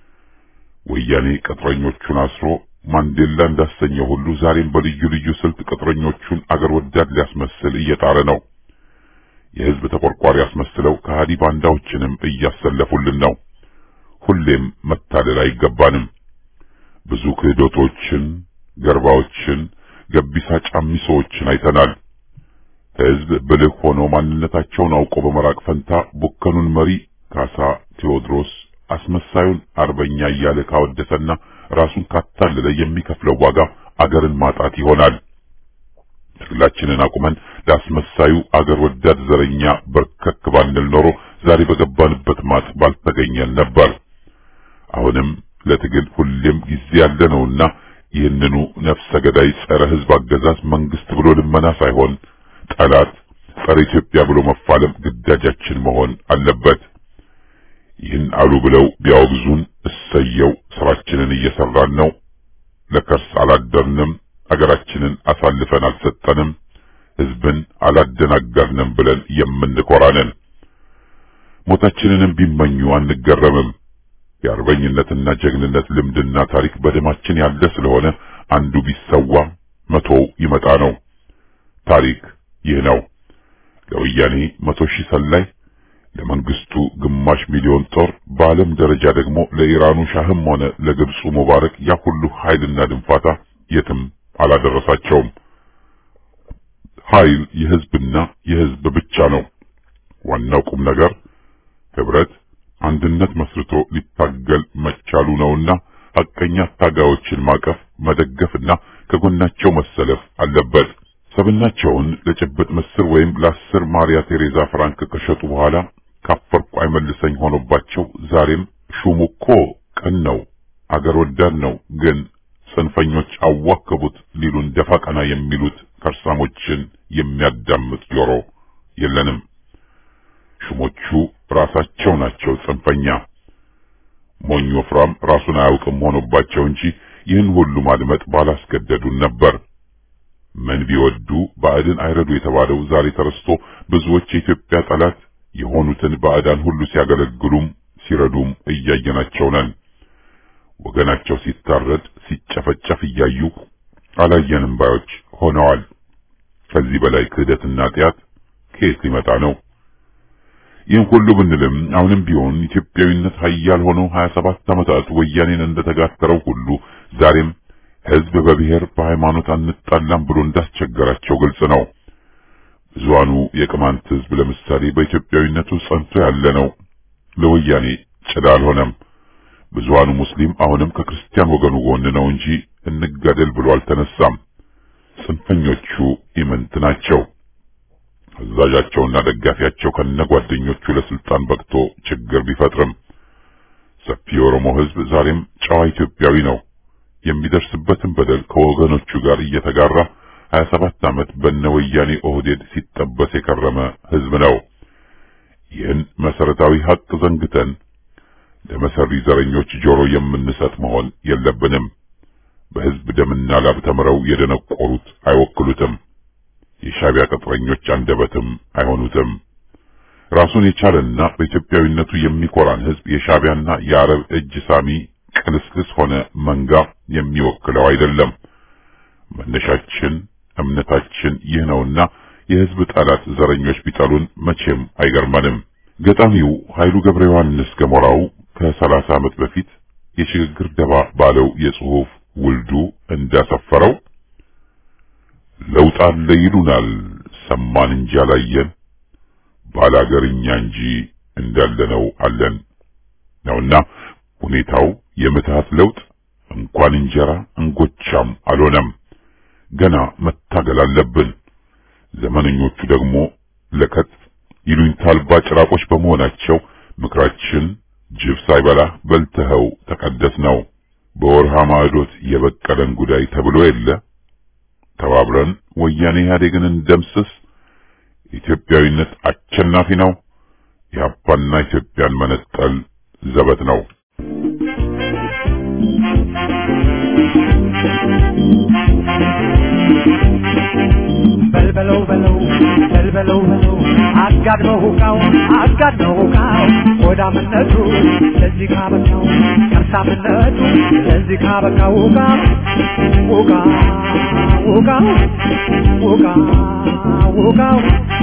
ወያኔ ቅጥረኞቹን አስሮ ማንዴላ እንዳሰኘው ሁሉ ዛሬም በልዩ ልዩ ስልት ቅጥረኞቹን አገር ወዳድ ሊያስመስል እየጣረ ነው። የህዝብ ተቆርቋሪ ያስመስለው ከሃዲ ባንዳዎችንም እያሰለፉልን ነው። ሁሌም መታደል አይገባንም። ብዙ ክህዶቶችን፣ ገርባዎችን፣ ገቢሳ ጫሚሶችን አይተናል። ህዝብ ብልህ ሆኖ ማንነታቸውን አውቆ በመራቅ ፈንታ ቡከኑን መሪ ካሳ ቴዎድሮስ አስመሳዩን አርበኛ እያለ ካወደሰና ራሱን ካታለለ የሚከፍለው ዋጋ አገርን ማጣት ይሆናል። ትግላችንን አቁመን ለአስመሳዩ አገር ወዳድ ዘረኛ በርከክ ባንል ኖሮ ዛሬ በገባንበት ማጥ ባልተገኘን ነበር። አሁንም ለትግል ሁሌም ጊዜ ያለ ነውና ይህንኑ ነፍሰ ገዳይ ጸረ ህዝብ አገዛዝ መንግስት ብሎ ልመና ሳይሆን ጠላት ጸረ ኢትዮጵያ ብሎ መፋለም ግዳጃችን መሆን አለበት። ይህን አሉ ብለው ቢያወግዙን እሰየው፣ ስራችንን እየሰራን ነው። ለከርስ አላደርንም፣ አገራችንን አሳልፈን አልሰጠንም፣ ህዝብን አላደናገርንም ብለን የምንኮራነን። ሞታችንንም ቢመኙ አንገረምም። የአርበኝነትና ጀግንነት ልምድና ታሪክ በደማችን ያለ ስለሆነ አንዱ ቢሰዋ መቶው ይመጣ ነው። ታሪክ ይህ ነው። ለወያኔ መቶ ሺህ ሰላይ፣ ለመንግስቱ ግማሽ ሚሊዮን ጦር፣ በዓለም ደረጃ ደግሞ ለኢራኑ ሻህም ሆነ ለግብፁ ሙባረክ ያ ሁሉ ኃይልና ድንፋታ የትም አላደረሳቸውም። ኃይል የህዝብና የህዝብ ብቻ ነው። ዋናው ቁም ነገር ህብረት፣ አንድነት መስርቶ ሊታገል መቻሉ ነውና ሐቀኛ ታጋዮችን ማቀፍ፣ መደገፍና ከጎናቸው መሰለፍ አለበት። ሰብናቸውን ለጭብጥ ምስር ወይም ለአስር ማሪያ ቴሬዛ ፍራንክ ከሸጡ በኋላ ካፈርኩ አይመልሰኝ ሆኖባቸው ዛሬም ሹሙኮ ቀን ነው፣ አገር ወዳድ ነው፣ ግን ጽንፈኞች አዋከቡት ሊሉን ደፋ ቀና የሚሉት ከርሳሞችን የሚያዳምጥ ጆሮ የለንም። ሹሞቹ ራሳቸው ናቸው ጽንፈኛ። ሞኝ ወፍራም ራሱን አያውቅም ሆኖባቸው እንጂ ይህን ሁሉ ማድመጥ ባላስገደዱን ነበር። ምን ቢወዱ ባዕድን አይረዱ የተባለው ዛሬ ተረስቶ ብዙዎች የኢትዮጵያ ጠላት የሆኑትን ባዕዳን ሁሉ ሲያገለግሉም ሲረዱም እያየናቸው ነን። ወገናቸው ሲታረድ ሲጨፈጨፍ እያዩ አላየንም ባዮች ሆነዋል። ከዚህ በላይ ክህደትና ጢያት ከየት ሊመጣ ነው? ይህን ሁሉ ብንልም አሁንም ቢሆን ኢትዮጵያዊነት ኃያል ሆኖ ሀያ ሰባት ዓመታት ወያኔን እንደተጋተረው ሁሉ ዛሬም ህዝብ በብሔር በሃይማኖት አንጣላም ብሎ እንዳስቸገራቸው ግልጽ ነው። ብዙሃኑ የቅማንት ህዝብ ለምሳሌ በኢትዮጵያዊነቱ ጸንቶ ያለ ነው። ለወያኔ ጭዳ አልሆነም። ብዙሃኑ ሙስሊም አሁንም ከክርስቲያን ወገኑ ጎን ነው እንጂ እንጋደል ብሎ አልተነሳም። ጽንፈኞቹ ኢምንት ናቸው። አዛዣቸውና ደጋፊያቸው ከነጓደኞቹ ለስልጣን በቅቶ ችግር ቢፈጥርም ሰፊ የኦሮሞ ህዝብ ዛሬም ጨዋ ኢትዮጵያዊ ነው። የሚደርስበትን በደል ከወገኖቹ ጋር እየተጋራ ሀያ ሰባት ዓመት በነወያኔ ኦህዴድ ሲጠበስ የከረመ ህዝብ ነው። ይህን መሰረታዊ ሀቅ ዘንግተን ለመሰሪ ዘረኞች ጆሮ የምንሰጥ መሆን የለብንም። በህዝብ ደምና ላብ ተምረው የደነቆሩት አይወክሉትም። የሻቢያ ቅጥረኞች አንደበትም አይሆኑትም። ራሱን የቻለና በኢትዮጵያዊነቱ የሚኮራን ህዝብ የሻቢያና የአረብ እጅ ሳሚ ቅልስልስ ሆነ መንጋ የሚወክለው አይደለም። መነሻችን እምነታችን ይህ ነውና የህዝብ ጠላት ዘረኞች ቢጠሉን መቼም አይገርመንም። ገጣሚው ኃይሉ ገብረ ዮሐንስ ገሞራው ከሰላሳ ዓመት በፊት የሽግግር ደባ ባለው የጽሑፍ ውልዱ እንዳሰፈረው ለውጥ አለ ይሉናል ሰማን እንጂ አላየን ባላገርኛ እንጂ እንዳለነው አለን ነውና ሁኔታው የምትሃት ለውጥ እንኳን እንጀራ እንጎቻም አልሆነም ገና መታገል አለብን ዘመነኞቹ ደግሞ ለከት ይሉኝታል ባጭራቆች በመሆናቸው ምክራችን ጅብ ሳይበላ በልተኸው ተቀደስ ነው በወርሃ ማዕዶት የበቀለን ጉዳይ ተብሎ የለ ተባብረን ወያኔ ኢህአዴግን እንደምስስ ኢትዮጵያዊነት አሸናፊ ነው ያፓና ኢትዮጵያን መነጠል ዘበት ነው በልበለው በለው በልበለው በለው አጋድመው ሁቃው አጋድመው ሁቃው ወዳምነቱ ለዚህ ካበቃው ከርሳምነቱ ለዚህ ካበቃው ሁቃ ሁቃ ሁቃ ሁቃ ሁቃው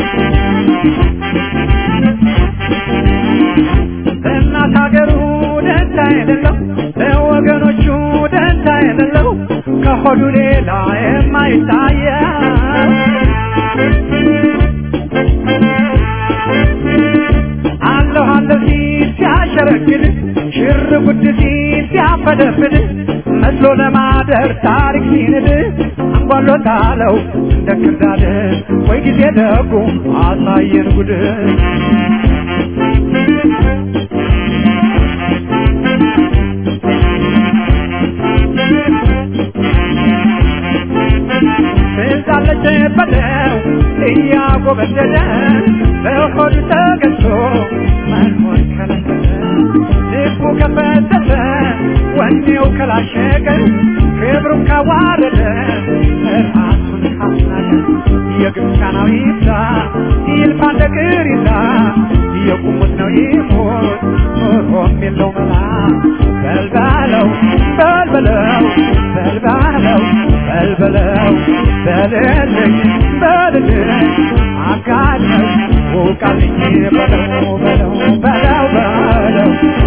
ለእናት ሀገሩ ደንታ የሌለው ለወገኖቹ ደንታ የሌለው ከሆዱ ሌላ የማይታየው አለሁ አለሁ ሲል ሲያሸረግድ ሽር ጉድ ሲል ሲያፈደፍድ መስሎ ለማደር ታሪክ ሲንድ አንጓሎታለው እንደ ክርዳድ ወይ ጊዜ ደጉ አሳየን ጉድ ትዛለች በለው እያጎበደደ በሆድ ተገዝቶ መኖር ከለከለ ልቡ ከፈተተ ወኔው ከላሸቀ ክብሩን ካዋረደ ራሱን ካስናቀ የግብፃናው ይብዛ ይልፋ እንደ ቅሪላ የቁሙት ነው ይሞት ኖሮም የለው መላ በልበለው በልበለው በልበለው በልበለው በልልኝ በልልኝ አጋድመው ውቃልኝ በለው በለው በለው በለው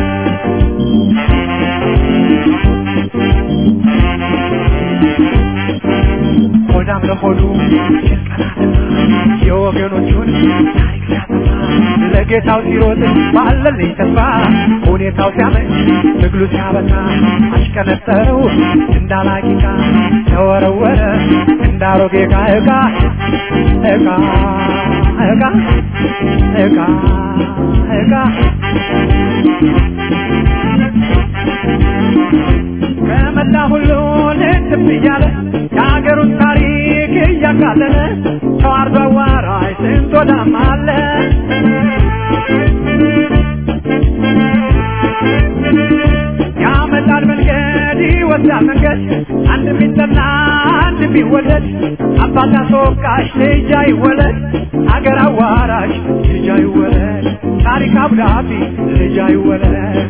ሆዳም ለሆዱ የወገኖቹን ታሪክ ሲያጠፋ ለጌታው ሲሮጥ ባለልኝ ተስፋ ሁኔታው ሲያመች ትግሉ ሲያበቃ አሽከነጠረው እንዳላቂቃ ተወረወረ እንዳሮጌ ዕቃ ዕቃ ዕቃ ዕቃ ዕቃ ዕቃ ከመላ ሁሉ ልትብ እያለ የሀገሩን ታሪክ እያቃለለ ተዋርዶ አዋራይ ስንት ወዳም አለ ያመጣል መንገድ ይወስዳል መንገድ አንድ ቢጠላ አንድ ቢወለድ አባት አስወቃሽ ልጅ አይወለድ አገር አዋራሽ ልጅ አይወለድ ታሪክ አብዳቢ ልጅ አይወለድ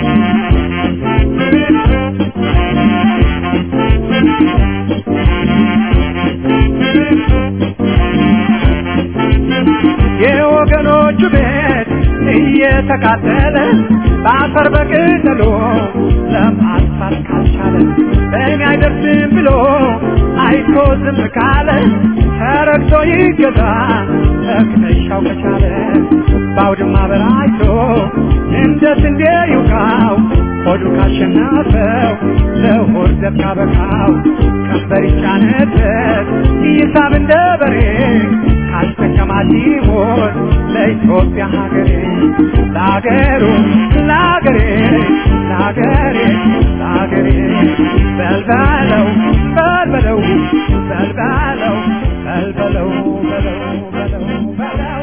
የወገኖቹ ቤት እየተቃጠለ በአፈር በቅጠሎ ለማጥፋት ካልቻለ በእኔ አይደርስም ብሎ አይቶ ዝም ካለ ተረግቶ ይገዛ እክነሻው ከቻለ ባውድማ በራይቶ እንደ ስንዴ ይውቃው ሆዱ ካሸነፈው ለሆድ ዘብ ካበቃው ቀንበር ይጫነበት ይሳብ እንደ በሬ ካልተከማች ይሞት ለኢትዮጵያ ሀገሬ ለሀገሩ ለሀገሬ ለሀገሬ ለሀገሬ በልበለው በልበለው በልበለው በልበለው በለው በለው በለው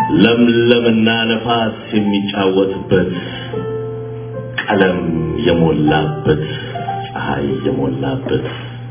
ለምለምና ነፋስ የሚጫወትበት ቀለም የሞላበት ፀሐይ የሞላበት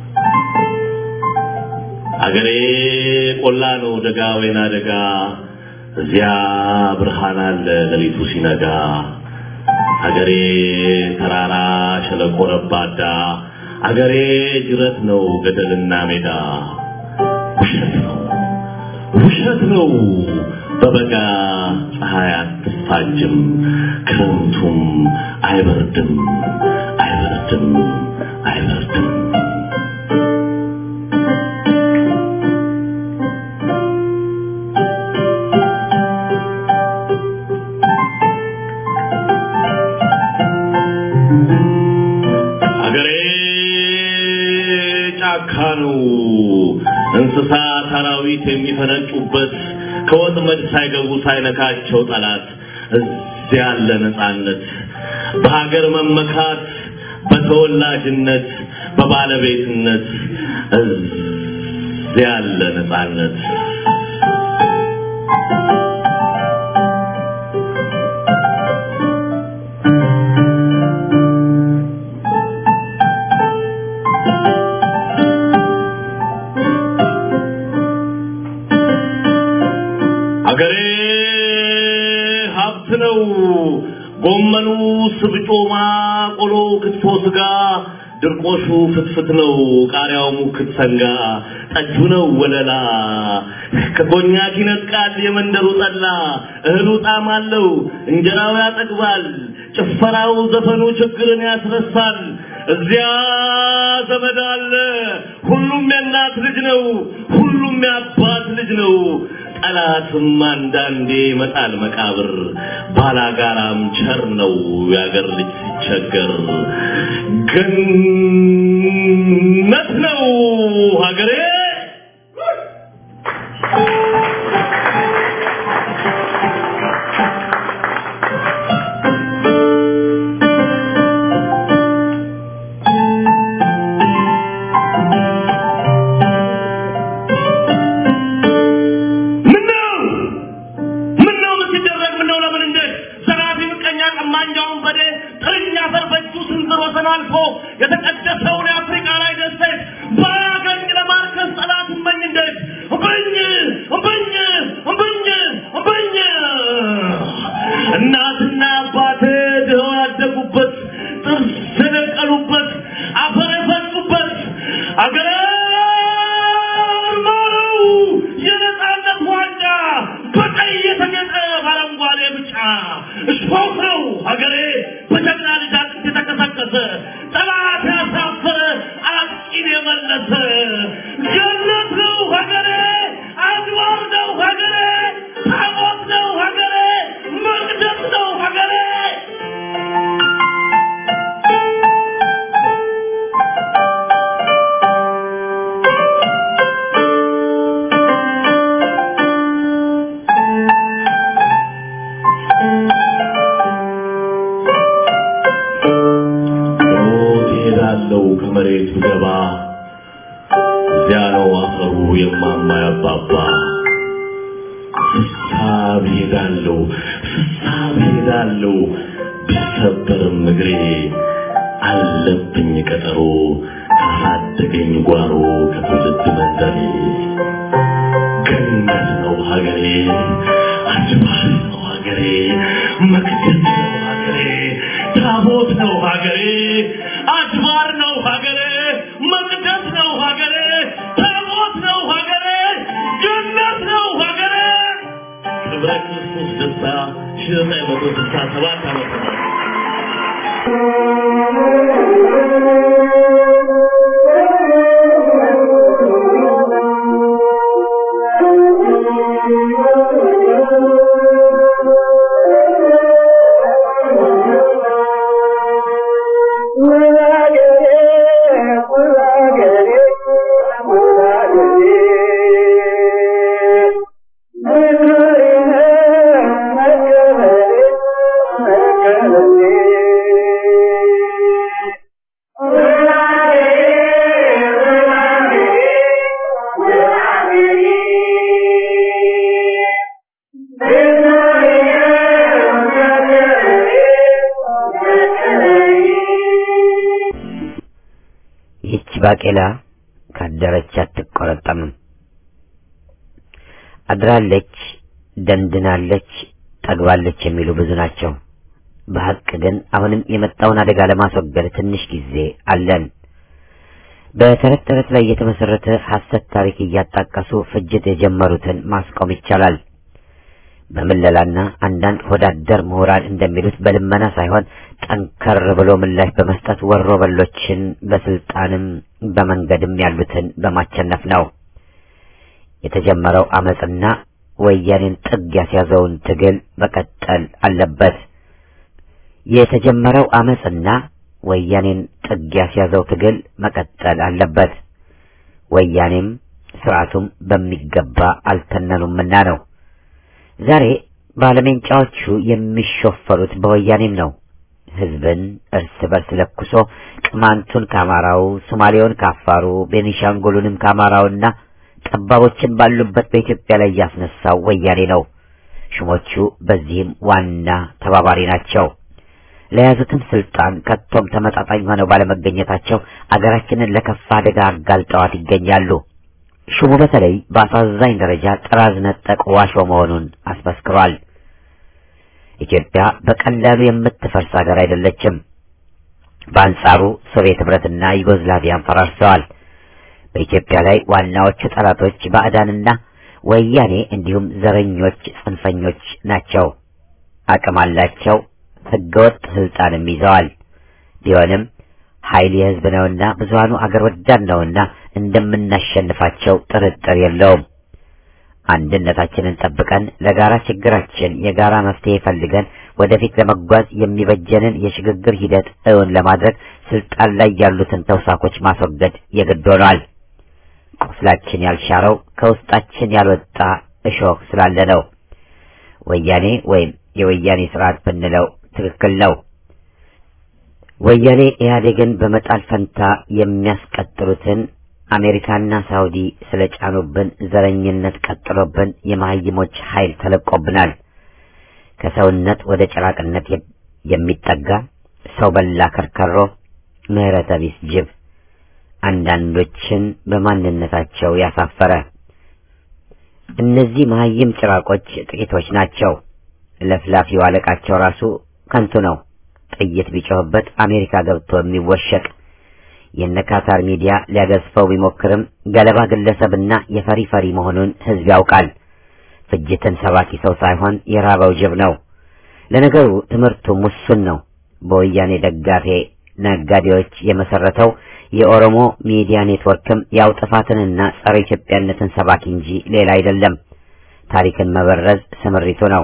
አገሬ ቆላ ነው ደጋ ወይና ደጋ እዚያ ብርሃን አለ ለሊቱ ሲነጋ አገሬ ተራራ ሸለቆ ረባዳ አገሬ ጅረት ነው ገደልና ሜዳ ውሸት ነው ውሸት ነው በበጋ ፀሐይ አትፋጅም ክረምቱም አይበርድም አይበርድም አይበርድም ካኑ እንስሳት አራዊት የሚፈነጩበት ከወጥመድ ሳይገቡ ሳይነካቸው ጠላት እዚያ ያለ ነፃነት በሀገር መመካት በተወላጅነት በባለቤትነት እዚያ ያለ ነፃነት አገሬ ሀብት ነው ጎመኑ ስብጮማ ቆሎ ክትፎ ስጋ ድርቆሹ ፍትፍት ነው ቃሪያው ሙክት ሰንጋ ጠጁ ነው ወለላ ከጎኛክ ይነጥቃል የመንደሩ ጠላ እህሉ ጣዕም አለው እንጀራው ያጠግባል ጭፈራው ዘፈኑ ችግርን ያስረሳል እዚያ ዘመድ አለ ሁሉም የእናት ልጅ ነው ሁሉም የአባት ልጅ ነው ጠላትም አንዳንዴ መጣል መቃብር ባላጋራም ቸር ነው ያገር ልጅ ሲቸገር ገነት ነው ሀገሬ የተቀደሰውን አፍሪካ ላይ ደስት ባያገኝ ለማርከስ ጠላት እመኝ እንደት እመኝ እመኝ እመኝ እመኝ እናትና አባቴ ድኸው ያደጉበት ጥርስ የነቀሉበት አፈር የፈሱበት አገሬ ማረው የነፃነት ዋንጫ በቀይ የተጌጠ በአረንጓዴ ብጫ እሾህ ነው ሀገሬ በጀግና ልጅ አጥንት የተቀሰቀሰ ጠላት ያሳፈረ አጥቂን የመለሰ ገነት ነው ሀገሬ አድባር ነው ሀገሬ ታቦት ነው ሀገሬ መቅደስ ነው ሀገሬ ከመሬቱ ገባ እዚያ ነው አፈሩ የማማ ያባባ ፍሳብ ሄዳለሁ ፍሳብ ሄዳለሁ ቢሰበርም እግሬ አለብኝ ቀጠሮ ካሳደገኝ ጓሮ ከትውልድ መንደሬ ገነት ነው ሀገሬ አድባር ነው ሀገሬ መቅደስ ነው ሀገሬ ታቦት ነው ሀገሬ አድባር ነው ሀገሬ መቅደስ ነው ሀገሬ ታቦት ነው ሀገሬ ገነት ነው ሀገሬ ክብረ ክርስቶስ ደስታ ሺህ ዘጠኝ መቶ ስልሳ ሰባት ዓመተ Thank you. ባቄላ ካደረች አትቆረጠምም። አድራለች፣ ደንድናለች፣ ጠግባለች የሚሉ ብዙ ናቸው። በሐቅ ግን አሁንም የመጣውን አደጋ ለማስወገድ ትንሽ ጊዜ አለን። በተረት ተረት ላይ የተመሰረተ ሐሰት ታሪክ እያጣቀሱ ፍጅት የጀመሩትን ማስቆም ይቻላል። በመለላና አንዳንድ ሆዳደር ምሁራን እንደሚሉት በልመና ሳይሆን ጠንከር ብሎ ምላሽ በመስጠት ወሮ በሎችን በስልጣንም በመንገድም ያሉትን በማቸነፍ ነው። የተጀመረው አመጽና ወያኔን ጥግ ያስያዘውን ትግል መቀጠል አለበት። የተጀመረው አመጽና ወያኔን ጥግ ያስያዘው ትግል መቀጠል አለበት። ወያኔም ስርዓቱም በሚገባ አልተነኑምና ነው። ዛሬ ባለሜንጫዎቹ የሚሾፈሩት በወያኔም ነው። ህዝብን እርስ በርስ ለኩሶ ቅማንቱን ከአማራው፣ ሶማሌውን ከአፋሩ፣ ቤኒሻንጉሉንም ከአማራውና ጠባቦችን ባሉበት በኢትዮጵያ ላይ ያስነሳው ወያኔ ነው። ሹሞቹ በዚህም ዋና ተባባሪ ናቸው። ለያዙትም ስልጣን ከቶም ተመጣጣኝ ሆነው ባለመገኘታቸው አገራችንን ለከፋ አደጋ አጋልጠዋት ይገኛሉ። ሹሙ በተለይ በአሳዛኝ ደረጃ ጥራዝ ነጠቅ ዋሾ መሆኑን አስመስክሯል። ኢትዮጵያ በቀላሉ የምትፈርስ ሀገር አይደለችም። በአንጻሩ ሶቪየት ህብረትና ዩጎዝላቪያን ፈራርሰዋል። በኢትዮጵያ ላይ ዋናዎቹ ጠላቶች ባዕዳንና ወያኔ እንዲሁም ዘረኞች፣ ጽንፈኞች ናቸው። አቅም አላቸው። ህገወጥ ስልጣንም ይዘዋል። ቢሆንም ኃይል የህዝብ ነውና ብዙሃኑ አገር ወዳድ ነውና እንደምናሸንፋቸው ጥርጥር የለውም። አንድነታችንን ጠብቀን ለጋራ ችግራችን የጋራ መፍትሄ ፈልገን ወደፊት ለመጓዝ የሚበጀንን የሽግግር ሂደት እውን ለማድረግ ስልጣን ላይ ያሉትን ተውሳኮች ማስወገድ የግድ ሆኗል። ቁስላችን ያልሻረው ከውስጣችን ያልወጣ እሾህ ስላለ ነው። ወያኔ ወይም የወያኔ ስርዓት ብንለው ትክክል ነው። ወያኔ ኢህአዴግን በመጣል ፈንታ የሚያስቀጥሉትን አሜሪካና ሳውዲ ስለጫኑብን ዘረኝነት ቀጥሎብን የማህይሞች ኃይል ተለቆብናል። ከሰውነት ወደ ጭራቅነት የሚጠጋ ሰው በላ ከርከሮ ምህረተ ቢስ ጅብ አንዳንዶችን በማንነታቸው ያሳፈረ። እነዚህ መሀይም ጭራቆች ጥቂቶች ናቸው። ለፍላፊው አለቃቸው ራሱ ከንቱ ነው። ጥይት ቢጮህበት አሜሪካ ገብቶ የሚወሸቅ የነካታር ሚዲያ ሊያገዝፈው ቢሞክርም ገለባ ግለሰብና የፈሪ ፈሪ መሆኑን ህዝብ ያውቃል። ፍጅትን ሰባኪ ሰው ሳይሆን የራበው ጅብ ነው። ለነገሩ ትምህርቱ ሙስን ነው። በወያኔ ደጋፊ ነጋዴዎች የመሰረተው የኦሮሞ ሚዲያ ኔትወርክም ያው ጥፋትንና ጸረ ኢትዮጵያነትን ሰባኪ እንጂ ሌላ አይደለም። ታሪክን መበረዝ ስምሪቱ ነው።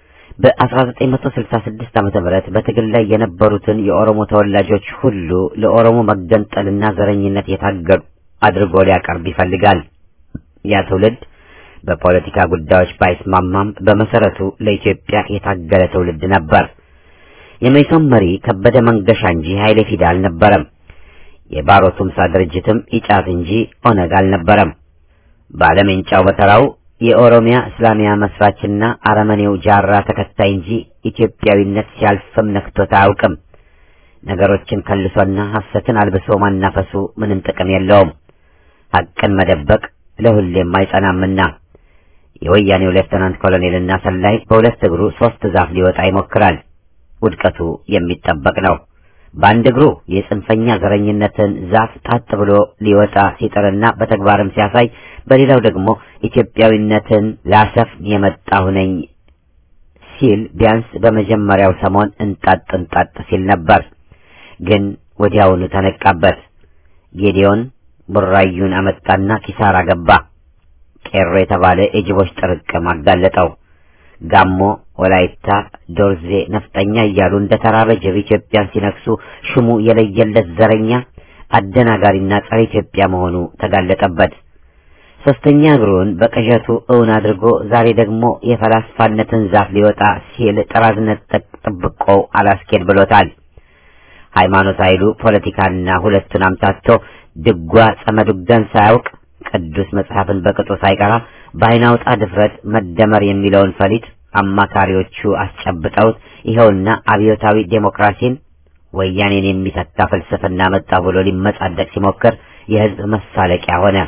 በ1966 ዓመተ ምህረት በትግል ላይ የነበሩትን የኦሮሞ ተወላጆች ሁሉ ለኦሮሞ መገንጠልና ዘረኝነት የታገሉ አድርጎ ሊያቀርብ ይፈልጋል። ያ ትውልድ በፖለቲካ ጉዳዮች ባይስማማም በመሰረቱ ለኢትዮጵያ የታገለ ትውልድ ነበር። የመይሶን መሪ ከበደ መንገሻ እንጂ ኃይሌ ፊዳ አልነበረም። የባሮ ቱምሳ ድርጅትም ኢጫት እንጂ ኦነግ አልነበረም። ባለሜንጫው በተራው የኦሮሚያ እስላሚያ መስራችና አረመኔው ጃራ ተከታይ እንጂ ኢትዮጵያዊነት ሲያልፍም ነክቶት አያውቅም። ነገሮችን ከልሶና ሐሰትን አልብሶ ማናፈሱ ምንም ጥቅም የለውም። ሐቅን መደበቅ ለሁሌም አይጸናምና የወያኔው ሌፍተናንት ኮሎኔልና ሰላይ በሁለት እግሩ ሶስት ዛፍ ሊወጣ ይሞክራል። ውድቀቱ የሚጠበቅ ነው። በአንድ እግሩ የጽንፈኛ ዘረኝነትን ዛፍ ጣጥ ብሎ ሊወጣ ሲጥርና በተግባርም ሲያሳይ፣ በሌላው ደግሞ ኢትዮጵያዊነትን ላሰፍን የመጣሁ ነኝ ሲል ቢያንስ በመጀመሪያው ሰሞን እንጣጥ እንጣጥ ሲል ነበር። ግን ወዲያውኑ ተነቃበት። ጌዲዮን ቡራዩን አመጣና ኪሳራ ገባ። ቄሮ የተባለ የጅቦች ጥርቅም አጋለጠው። ጋሞ፣ ወላይታ፣ ዶርዜ ነፍጠኛ እያሉ እንደ ተራበ ጅብ ኢትዮጵያን ሲነክሱ ሹሙ የለየለት ዘረኛ አደናጋሪና ጸረ ኢትዮጵያ መሆኑ ተጋለጠበት። ሶስተኛ እግሩን በቅዠቱ እውን አድርጎ ዛሬ ደግሞ የፈላስፋነትን ዛፍ ሊወጣ ሲል ጥራዝነት ጥብቆ አላስኬድ ብሎታል። ሃይማኖት ኃይሉ ፖለቲካና ሁለቱን አምታቶ ድጓ ጸመዱጋን ሳያውቅ ቅዱስ መጽሐፍን በቅጡ ሳይቀራ በአይናውጣ ድፍረት መደመር የሚለውን ፈሊጥ አማካሪዎቹ አስጨብጠውት ይኸውና አብዮታዊ ዴሞክራሲን ወያኔን የሚተካ ፍልስፍና መጣ ብሎ ሊመጻደቅ ሲሞክር የህዝብ መሳለቂያ ሆነ።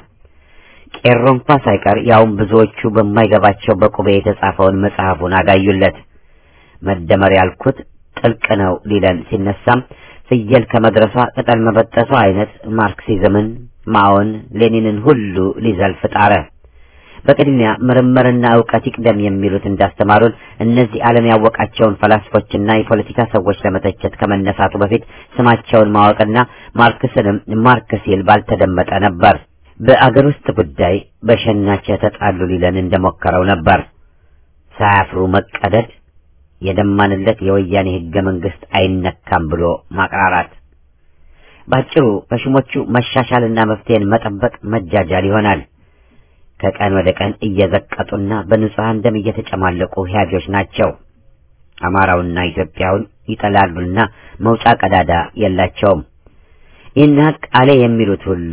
ቄሮ እንኳ ሳይቀር ያውም ብዙዎቹ በማይገባቸው በቁቤ የተጻፈውን መጽሐፉን አጋዩለት። መደመር ያልኩት ጥልቅ ነው ሊለን ሲነሳም ፍየል ከመድረሷ ቅጠል መበጠሷ አይነት ማርክሲዝምን፣ ማኦን፣ ሌኒንን ሁሉ ሊዘልፍ ጣረ። በቅድሚያ ምርምርና ዕውቀት ይቅደም የሚሉት እንዳስተማሩን እነዚህ ዓለም ያወቃቸውን ፈላስፎችና የፖለቲካ ሰዎች ለመተቸት ከመነሳቱ በፊት ስማቸውን ማወቅና ማርክስንም ማርክ ሲል ባልተደመጠ ነበር። በአገር ውስጥ ጉዳይ በሸናቸ ተጣሉ ሊለን እንደሞከረው ነበር። ሳያፍሩ መቀደድ፣ የደማንለት የወያኔ ህገ መንግስት አይነካም ብሎ ማቅራራት። ባጭሩ በሽሞቹ መሻሻልና መፍትሄን መጠበቅ መጃጃል ይሆናል። ከቀን ወደ ቀን እየዘቀጡና በንጹሃን ደም እየተጨማለቁ ሕያጆች ናቸው። አማራውና ኢትዮጵያውን ይጠላሉና መውጫ ቀዳዳ የላቸውም። ይህን ሀቅ አለ የሚሉት ሁሉ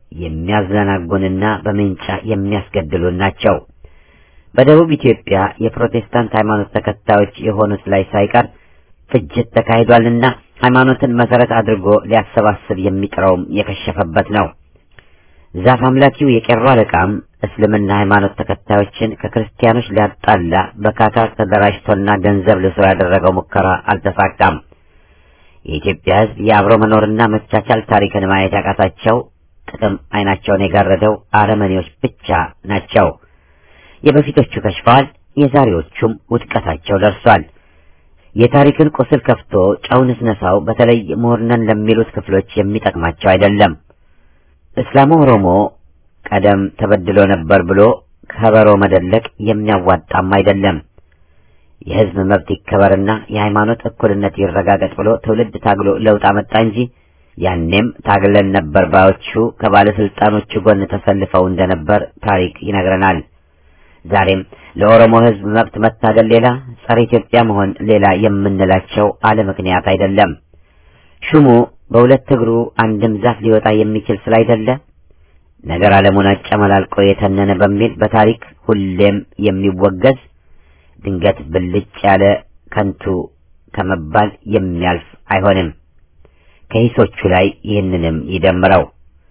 የሚያዘናጉንና በመንጫ የሚያስገድሉን ናቸው። በደቡብ ኢትዮጵያ የፕሮቴስታንት ሃይማኖት ተከታዮች የሆኑት ላይ ሳይቀር ፍጅት ተካሂዷልና ሃይማኖትን መሰረት አድርጎ ሊያሰባስብ የሚጥረውም የከሸፈበት ነው። ዛፍ አምላኪው የቄሮ አለቃም እስልምና ሃይማኖት ተከታዮችን ከክርስቲያኖች ሊያጣላ በካታር ተደራጅቶና ገንዘብ ልሶ ያደረገው ሙከራ አልተሳካም። የኢትዮጵያ ሕዝብ የአብሮ መኖርና መቻቻል ታሪክን ማየት ያቃታቸው ጥቅም አይናቸውን የጋረደው አረመኔዎች ብቻ ናቸው። የበፊቶቹ ከሽፈዋል፣ የዛሬዎቹም ውድቀታቸው ደርሷል። የታሪክን ቁስል ከፍቶ ጨውን ስነሳው በተለይ ምሁርነን ለሚሉት ክፍሎች የሚጠቅማቸው አይደለም። እስላሙ ኦሮሞ ቀደም ተበድሎ ነበር ብሎ ከበሮ መደለቅ የሚያዋጣም አይደለም። የህዝብ መብት ይከበርና የሃይማኖት እኩልነት ይረጋገጥ ብሎ ትውልድ ታግሎ ለውጥ አመጣ እንጂ ያኔም ታግለን ነበር ባዮቹ ከባለስልጣኖቹ ጎን ተሰልፈው እንደነበር ታሪክ ይነግረናል። ዛሬም ለኦሮሞ ህዝብ መብት መታገል ሌላ፣ ጸረ ኢትዮጵያ መሆን ሌላ የምንላቸው አለ ምክንያት አይደለም። ሹሙ በሁለት እግሩ አንድም ዛፍ ሊወጣ የሚችል ስላይደለ ነገር ዓለሙን አጨመላልቆ የተነነ በሚል በታሪክ ሁሌም የሚወገዝ ድንገት ብልጭ ያለ ከንቱ ከመባል የሚያልፍ አይሆንም። ከሂሶቹ ላይ ይህንንም ይደምረው።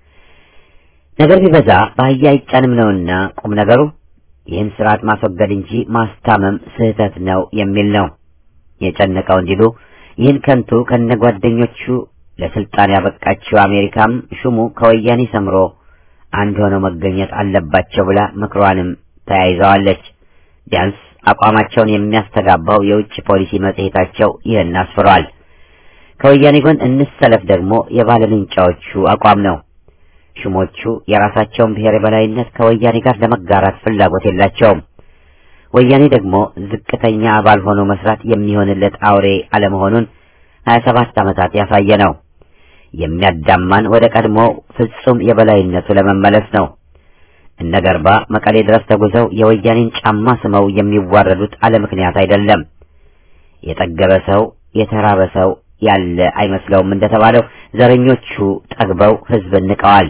ነገር ቢበዛ በአህያ አይጫንም ነውና ቁም ነገሩ ይህን ስርዓት ማስወገድ እንጂ ማስታመም ስህተት ነው የሚል ነው። የጨነቀው እንዲሉ ይህን ከንቱ ከነጓደኞቹ ለስልጣን ያበቃችው አሜሪካም ሹሙ ከወያኔ ሰምሮ አንድ ሆነው መገኘት አለባቸው ብላ ምክሯንም ተያይዘዋለች። ቢያንስ አቋማቸውን የሚያስተጋባው የውጭ ፖሊሲ መጽሔታቸው ይህን አስፍሯል። ከወያኔ ጎን እንሰለፍ ደግሞ የባለምንጫዎቹ አቋም ነው። ሹሞቹ የራሳቸውን ብሔር የበላይነት ከወያኔ ጋር ለመጋራት ፍላጎት የላቸውም። ወያኔ ደግሞ ዝቅተኛ አባል ሆኖ መስራት የሚሆንለት አውሬ አለመሆኑን ሀያ ሰባት ዓመታት ያሳየ ነው። የሚያዳማን ወደ ቀድሞ ፍጹም የበላይነቱ ለመመለስ ነው። እነ ገርባ መቀሌ ድረስ ተጉዘው የወያኔን ጫማ ስመው የሚዋረዱት አለ ምክንያት አይደለም። የጠገበ ሰው የተራበ ሰው ያለ አይመስለውም እንደተባለው ዘረኞቹ ጠግበው ህዝብን ንቀዋል።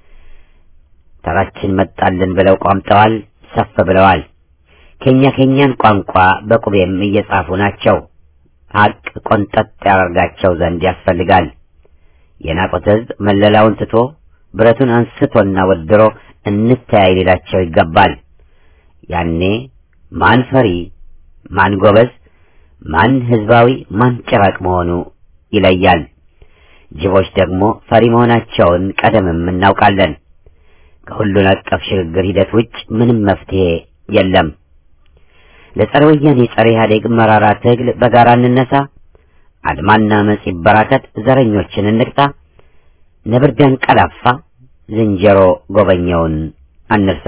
ተራችን መጣልን ብለው ቋምጠዋል፣ ሰፍ ብለዋል። ከኛ ከኛን ቋንቋ በቁቤም እየጻፉ ናቸው። ሀቅ ቆንጠጥ ያደርጋቸው ዘንድ ያስፈልጋል። የናቆት ህዝብ መለላውን ትቶ ብረቱን አንስቶና ወድሮ እንተያይ ሊላቸው ይገባል። ያኔ ማን ፈሪ፣ ማን ጎበዝ፣ ማን ህዝባዊ፣ ማን ጭራቅ መሆኑ ይለያል። ጅቦች ደግሞ ፈሪ መሆናቸውን ቀደምም እናውቃለን። ከሁሉን አቀፍ ሽግግር ሂደት ውጭ ምንም መፍትሄ የለም። ለጸረ ወያኔ ጸረ ኢህአዴግ መራራ ትግል በጋራ እንነሳ። አድማና መጽ ይበራከት፣ ዘረኞችን እንቅጣ። ነብር ቢያንቀላፋ ዝንጀሮ ጎበኘውን አንርሳ።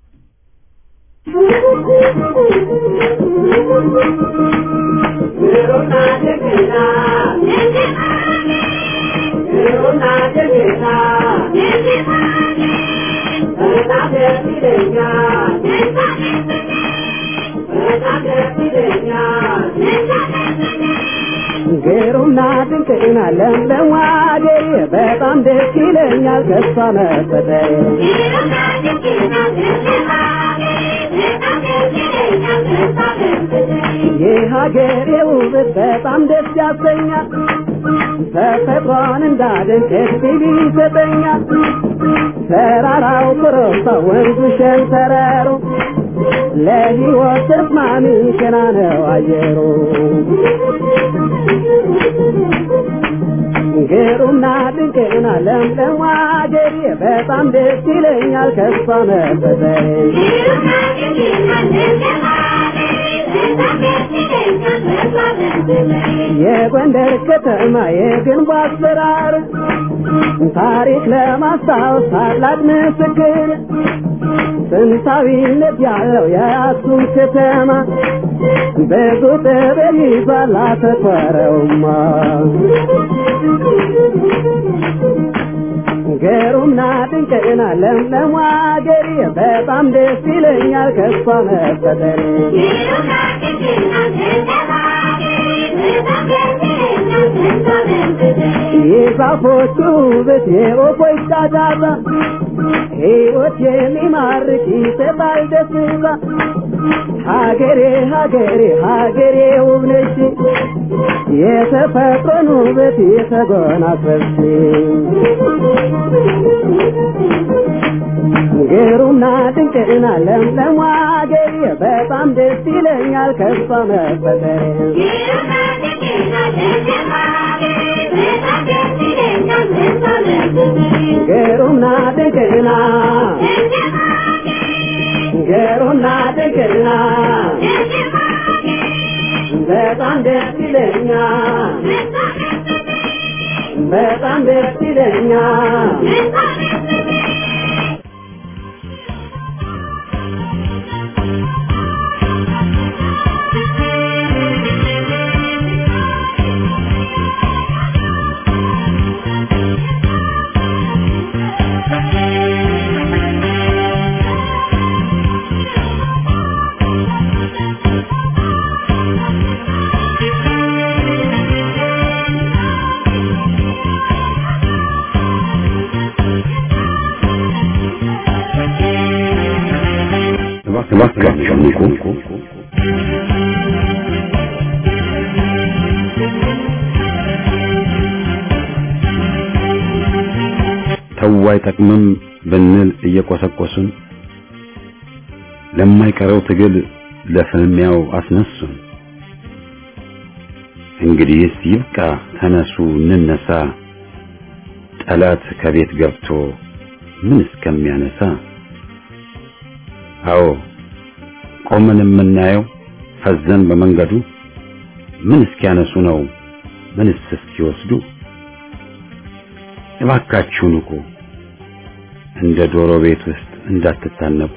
ግሩምና ድንቅና ለምለም አገሬ በጣም ደስ ይለኛል ከሷ መፈጠሬ። የሀገሬ ውበት በጣም ደስ ያሰኛል፣ ተፈጥሮን እንዳደንቅ እድል ይሰጠኛል። ተራራው ኮረብታው ወንዙ ሸንተረሩ ለሕይወት ተስማሚ ገና ነው አየሩ ግሩምና ድንቅና ለምለም አገሬ በጣም ደስ ይለኛል ከሷ መፈጠሬ የጎንደር ከተማ የግንቡ አሰራር ታሪክ ለማስታወስ ታላቅ ምስክር ጥንታዊነት ያለው የአክሱም ከተማ ብዙ ጥበብ ይዟል አተኮረውማ ግሩምና ድንቅና ለምለም አገሬ በጣም ደስ ይለኛል ከሷ መፈጠሬ የዛፎቹ ውበት የወፎች ጫጫታ ሕይወት የሚማርክ ይሰጣል ደስታ ሀገሬ ሀገሬ ሀገሬ ውብ ነሽ የተፈጥሮን ውበት የተጎናጸፍሽ ግሩምና ድንቅና ለምለም አገሬ በጣም ደስ ይለኛል ከሷ መፈጠሬ ግሩምና ድንቅና ግሩምና ድንቅና በጣም ደስ ይለኛል በጣም ደስ ይለኛል እባካችሁ ንቁ ተው አይጠቅምም ብንል እየቆሰቆሱን ለማይቀረው ትግል ለፍልሚያው አስነሱን እንግዲህስ ይብቃ ተነሱ እንነሳ ጠላት ከቤት ገብቶ ምን እስከሚያነሳ አዎ ቆመን የምናየው ፈዘን በመንገዱ ምን እስኪያነሱ ነው ምንስ እስኪወስዱ እባካችሁ ንቁ እንደ ዶሮ ቤት ውስጥ እንዳትታነቁ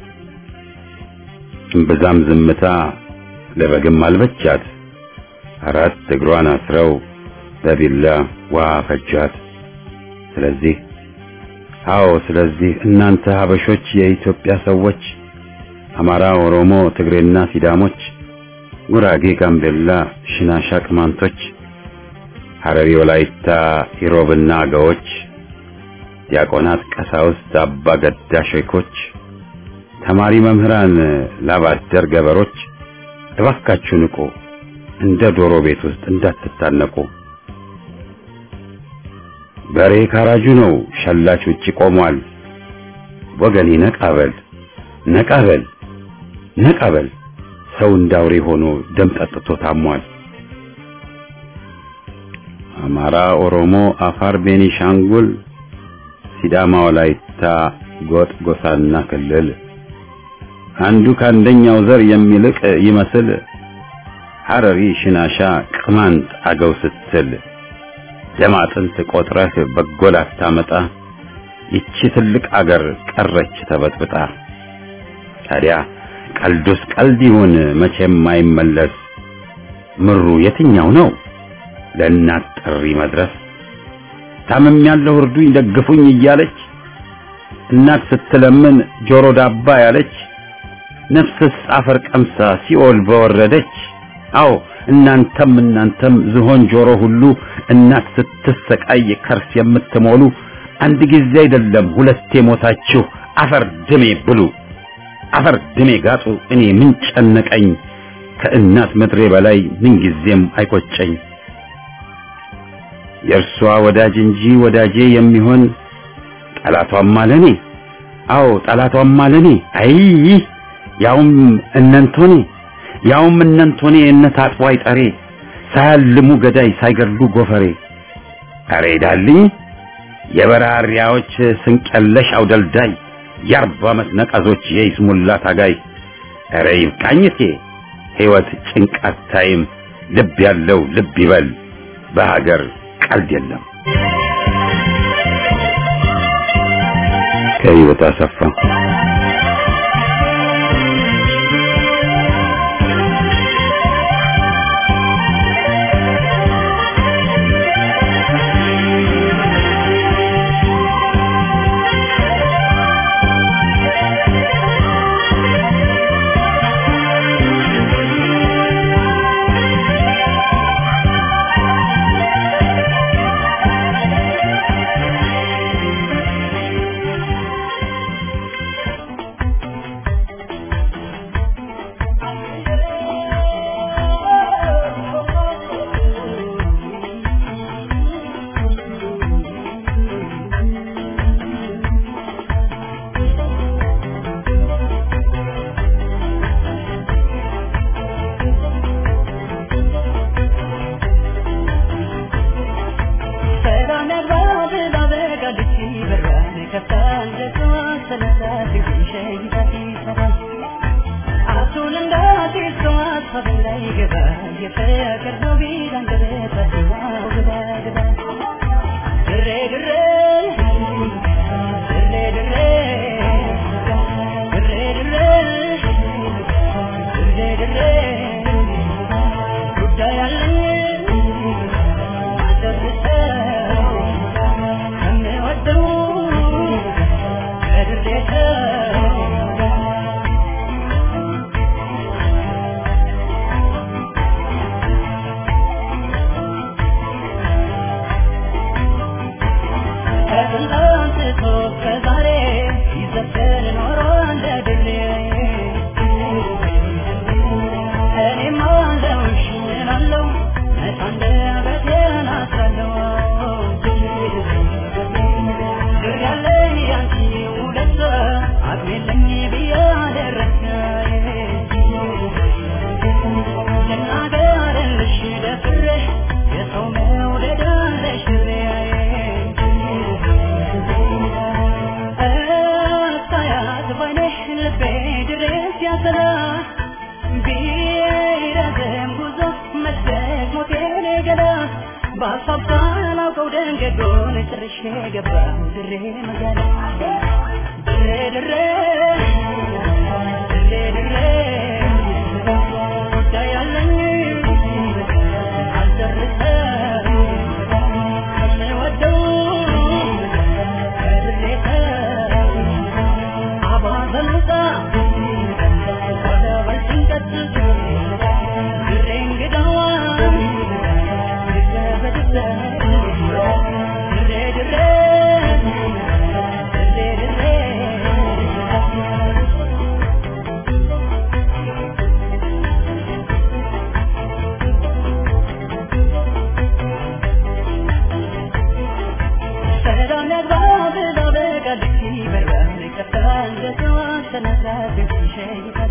እምብዛም ዝምታ ለበግም አልበቻት አራት እግሯን አስረው በቢላ ውሃ ፈጃት ስለዚህ አዎ ስለዚህ እናንተ ሀበሾች የኢትዮጵያ ሰዎች አማራ ኦሮሞ ትግሬና ሲዳሞች ጉራጌ ጋምቤላ ሽናሻ ቅማንቶች ሐረሪ ወላይታ ኢሮብና አገዎች ዲያቆናት ቀሳውስት አባ ገዳ ሼኮች ተማሪ መምህራን ላባደር ገበሮች እባካችሁ ንቁ እንደ ዶሮ ቤት ውስጥ እንዳትታነቁ በሬ ካራጁ ነው ሸላች ውጪ ቆሟል ወገኔ ነቃበል ነቃበል ነቃበል ሰው እንዳውሬ ሆኖ ደም ጠጥቶ ታሟል አማራ ኦሮሞ አፋር ቤኒሻንጉል ሲዳማ ወላይታ ጎጥ ጎሳና ክልል አንዱ ከአንደኛው ዘር የሚልቅ ይመስል ሐረሪ ሽናሻ ቅማንት አገው ስትል ደም አጥንት ቆጥረህ በጎል አታመጣ ይቺ ትልቅ አገር ቀረች ተበጥብጣ ታዲያ ቀልዱስ ቀልድ ይሁን መቼም አይመለስ ምሩ የትኛው ነው ለእናት ጥሪ መድረስ ታመም ያለው እርዱኝ ደግፉኝ እያለች እናት ስትለምን ጆሮ ዳባ ያለች ነፍስስ አፈር ቀምሳ ሲኦል በወረደች አዎ እናንተም እናንተም ዝሆን ጆሮ ሁሉ እናት ስትሰቃይ ከርስ የምትሞሉ አንድ ጊዜ አይደለም ሁለቴ ሞታችሁ አፈር ድሜ ብሉ አፈር ድሜ ጋጡ እኔ ምን ጨነቀኝ ከእናት ምድሬ በላይ ምን ጊዜም አይቆጨኝ የእርሷ ወዳጅ እንጂ ወዳጄ የሚሆን ጠላቷም አለኔ አዎ ጠላቷም አለኔ አይ ያውም እነንቶኔ ያውም እነንቶኔ እነታጥቦ አይጠሬ ሳያልሙ ገዳይ ሳይገድሉ ጎፈሬ አሬ ዳልኝ የበራሪያዎች ስንቀለሽ አውደልዳይ የአርባ ዓመት ነቀዞች የይስሙላ ታጋይ አሬ ይብቃኝቴ ሕይወት ጭንቀት ታይም ልብ ያለው ልብ ይበል በሀገር ቀልድ የለም ከሕይወት አሰፋ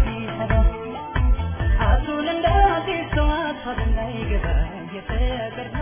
Thank you.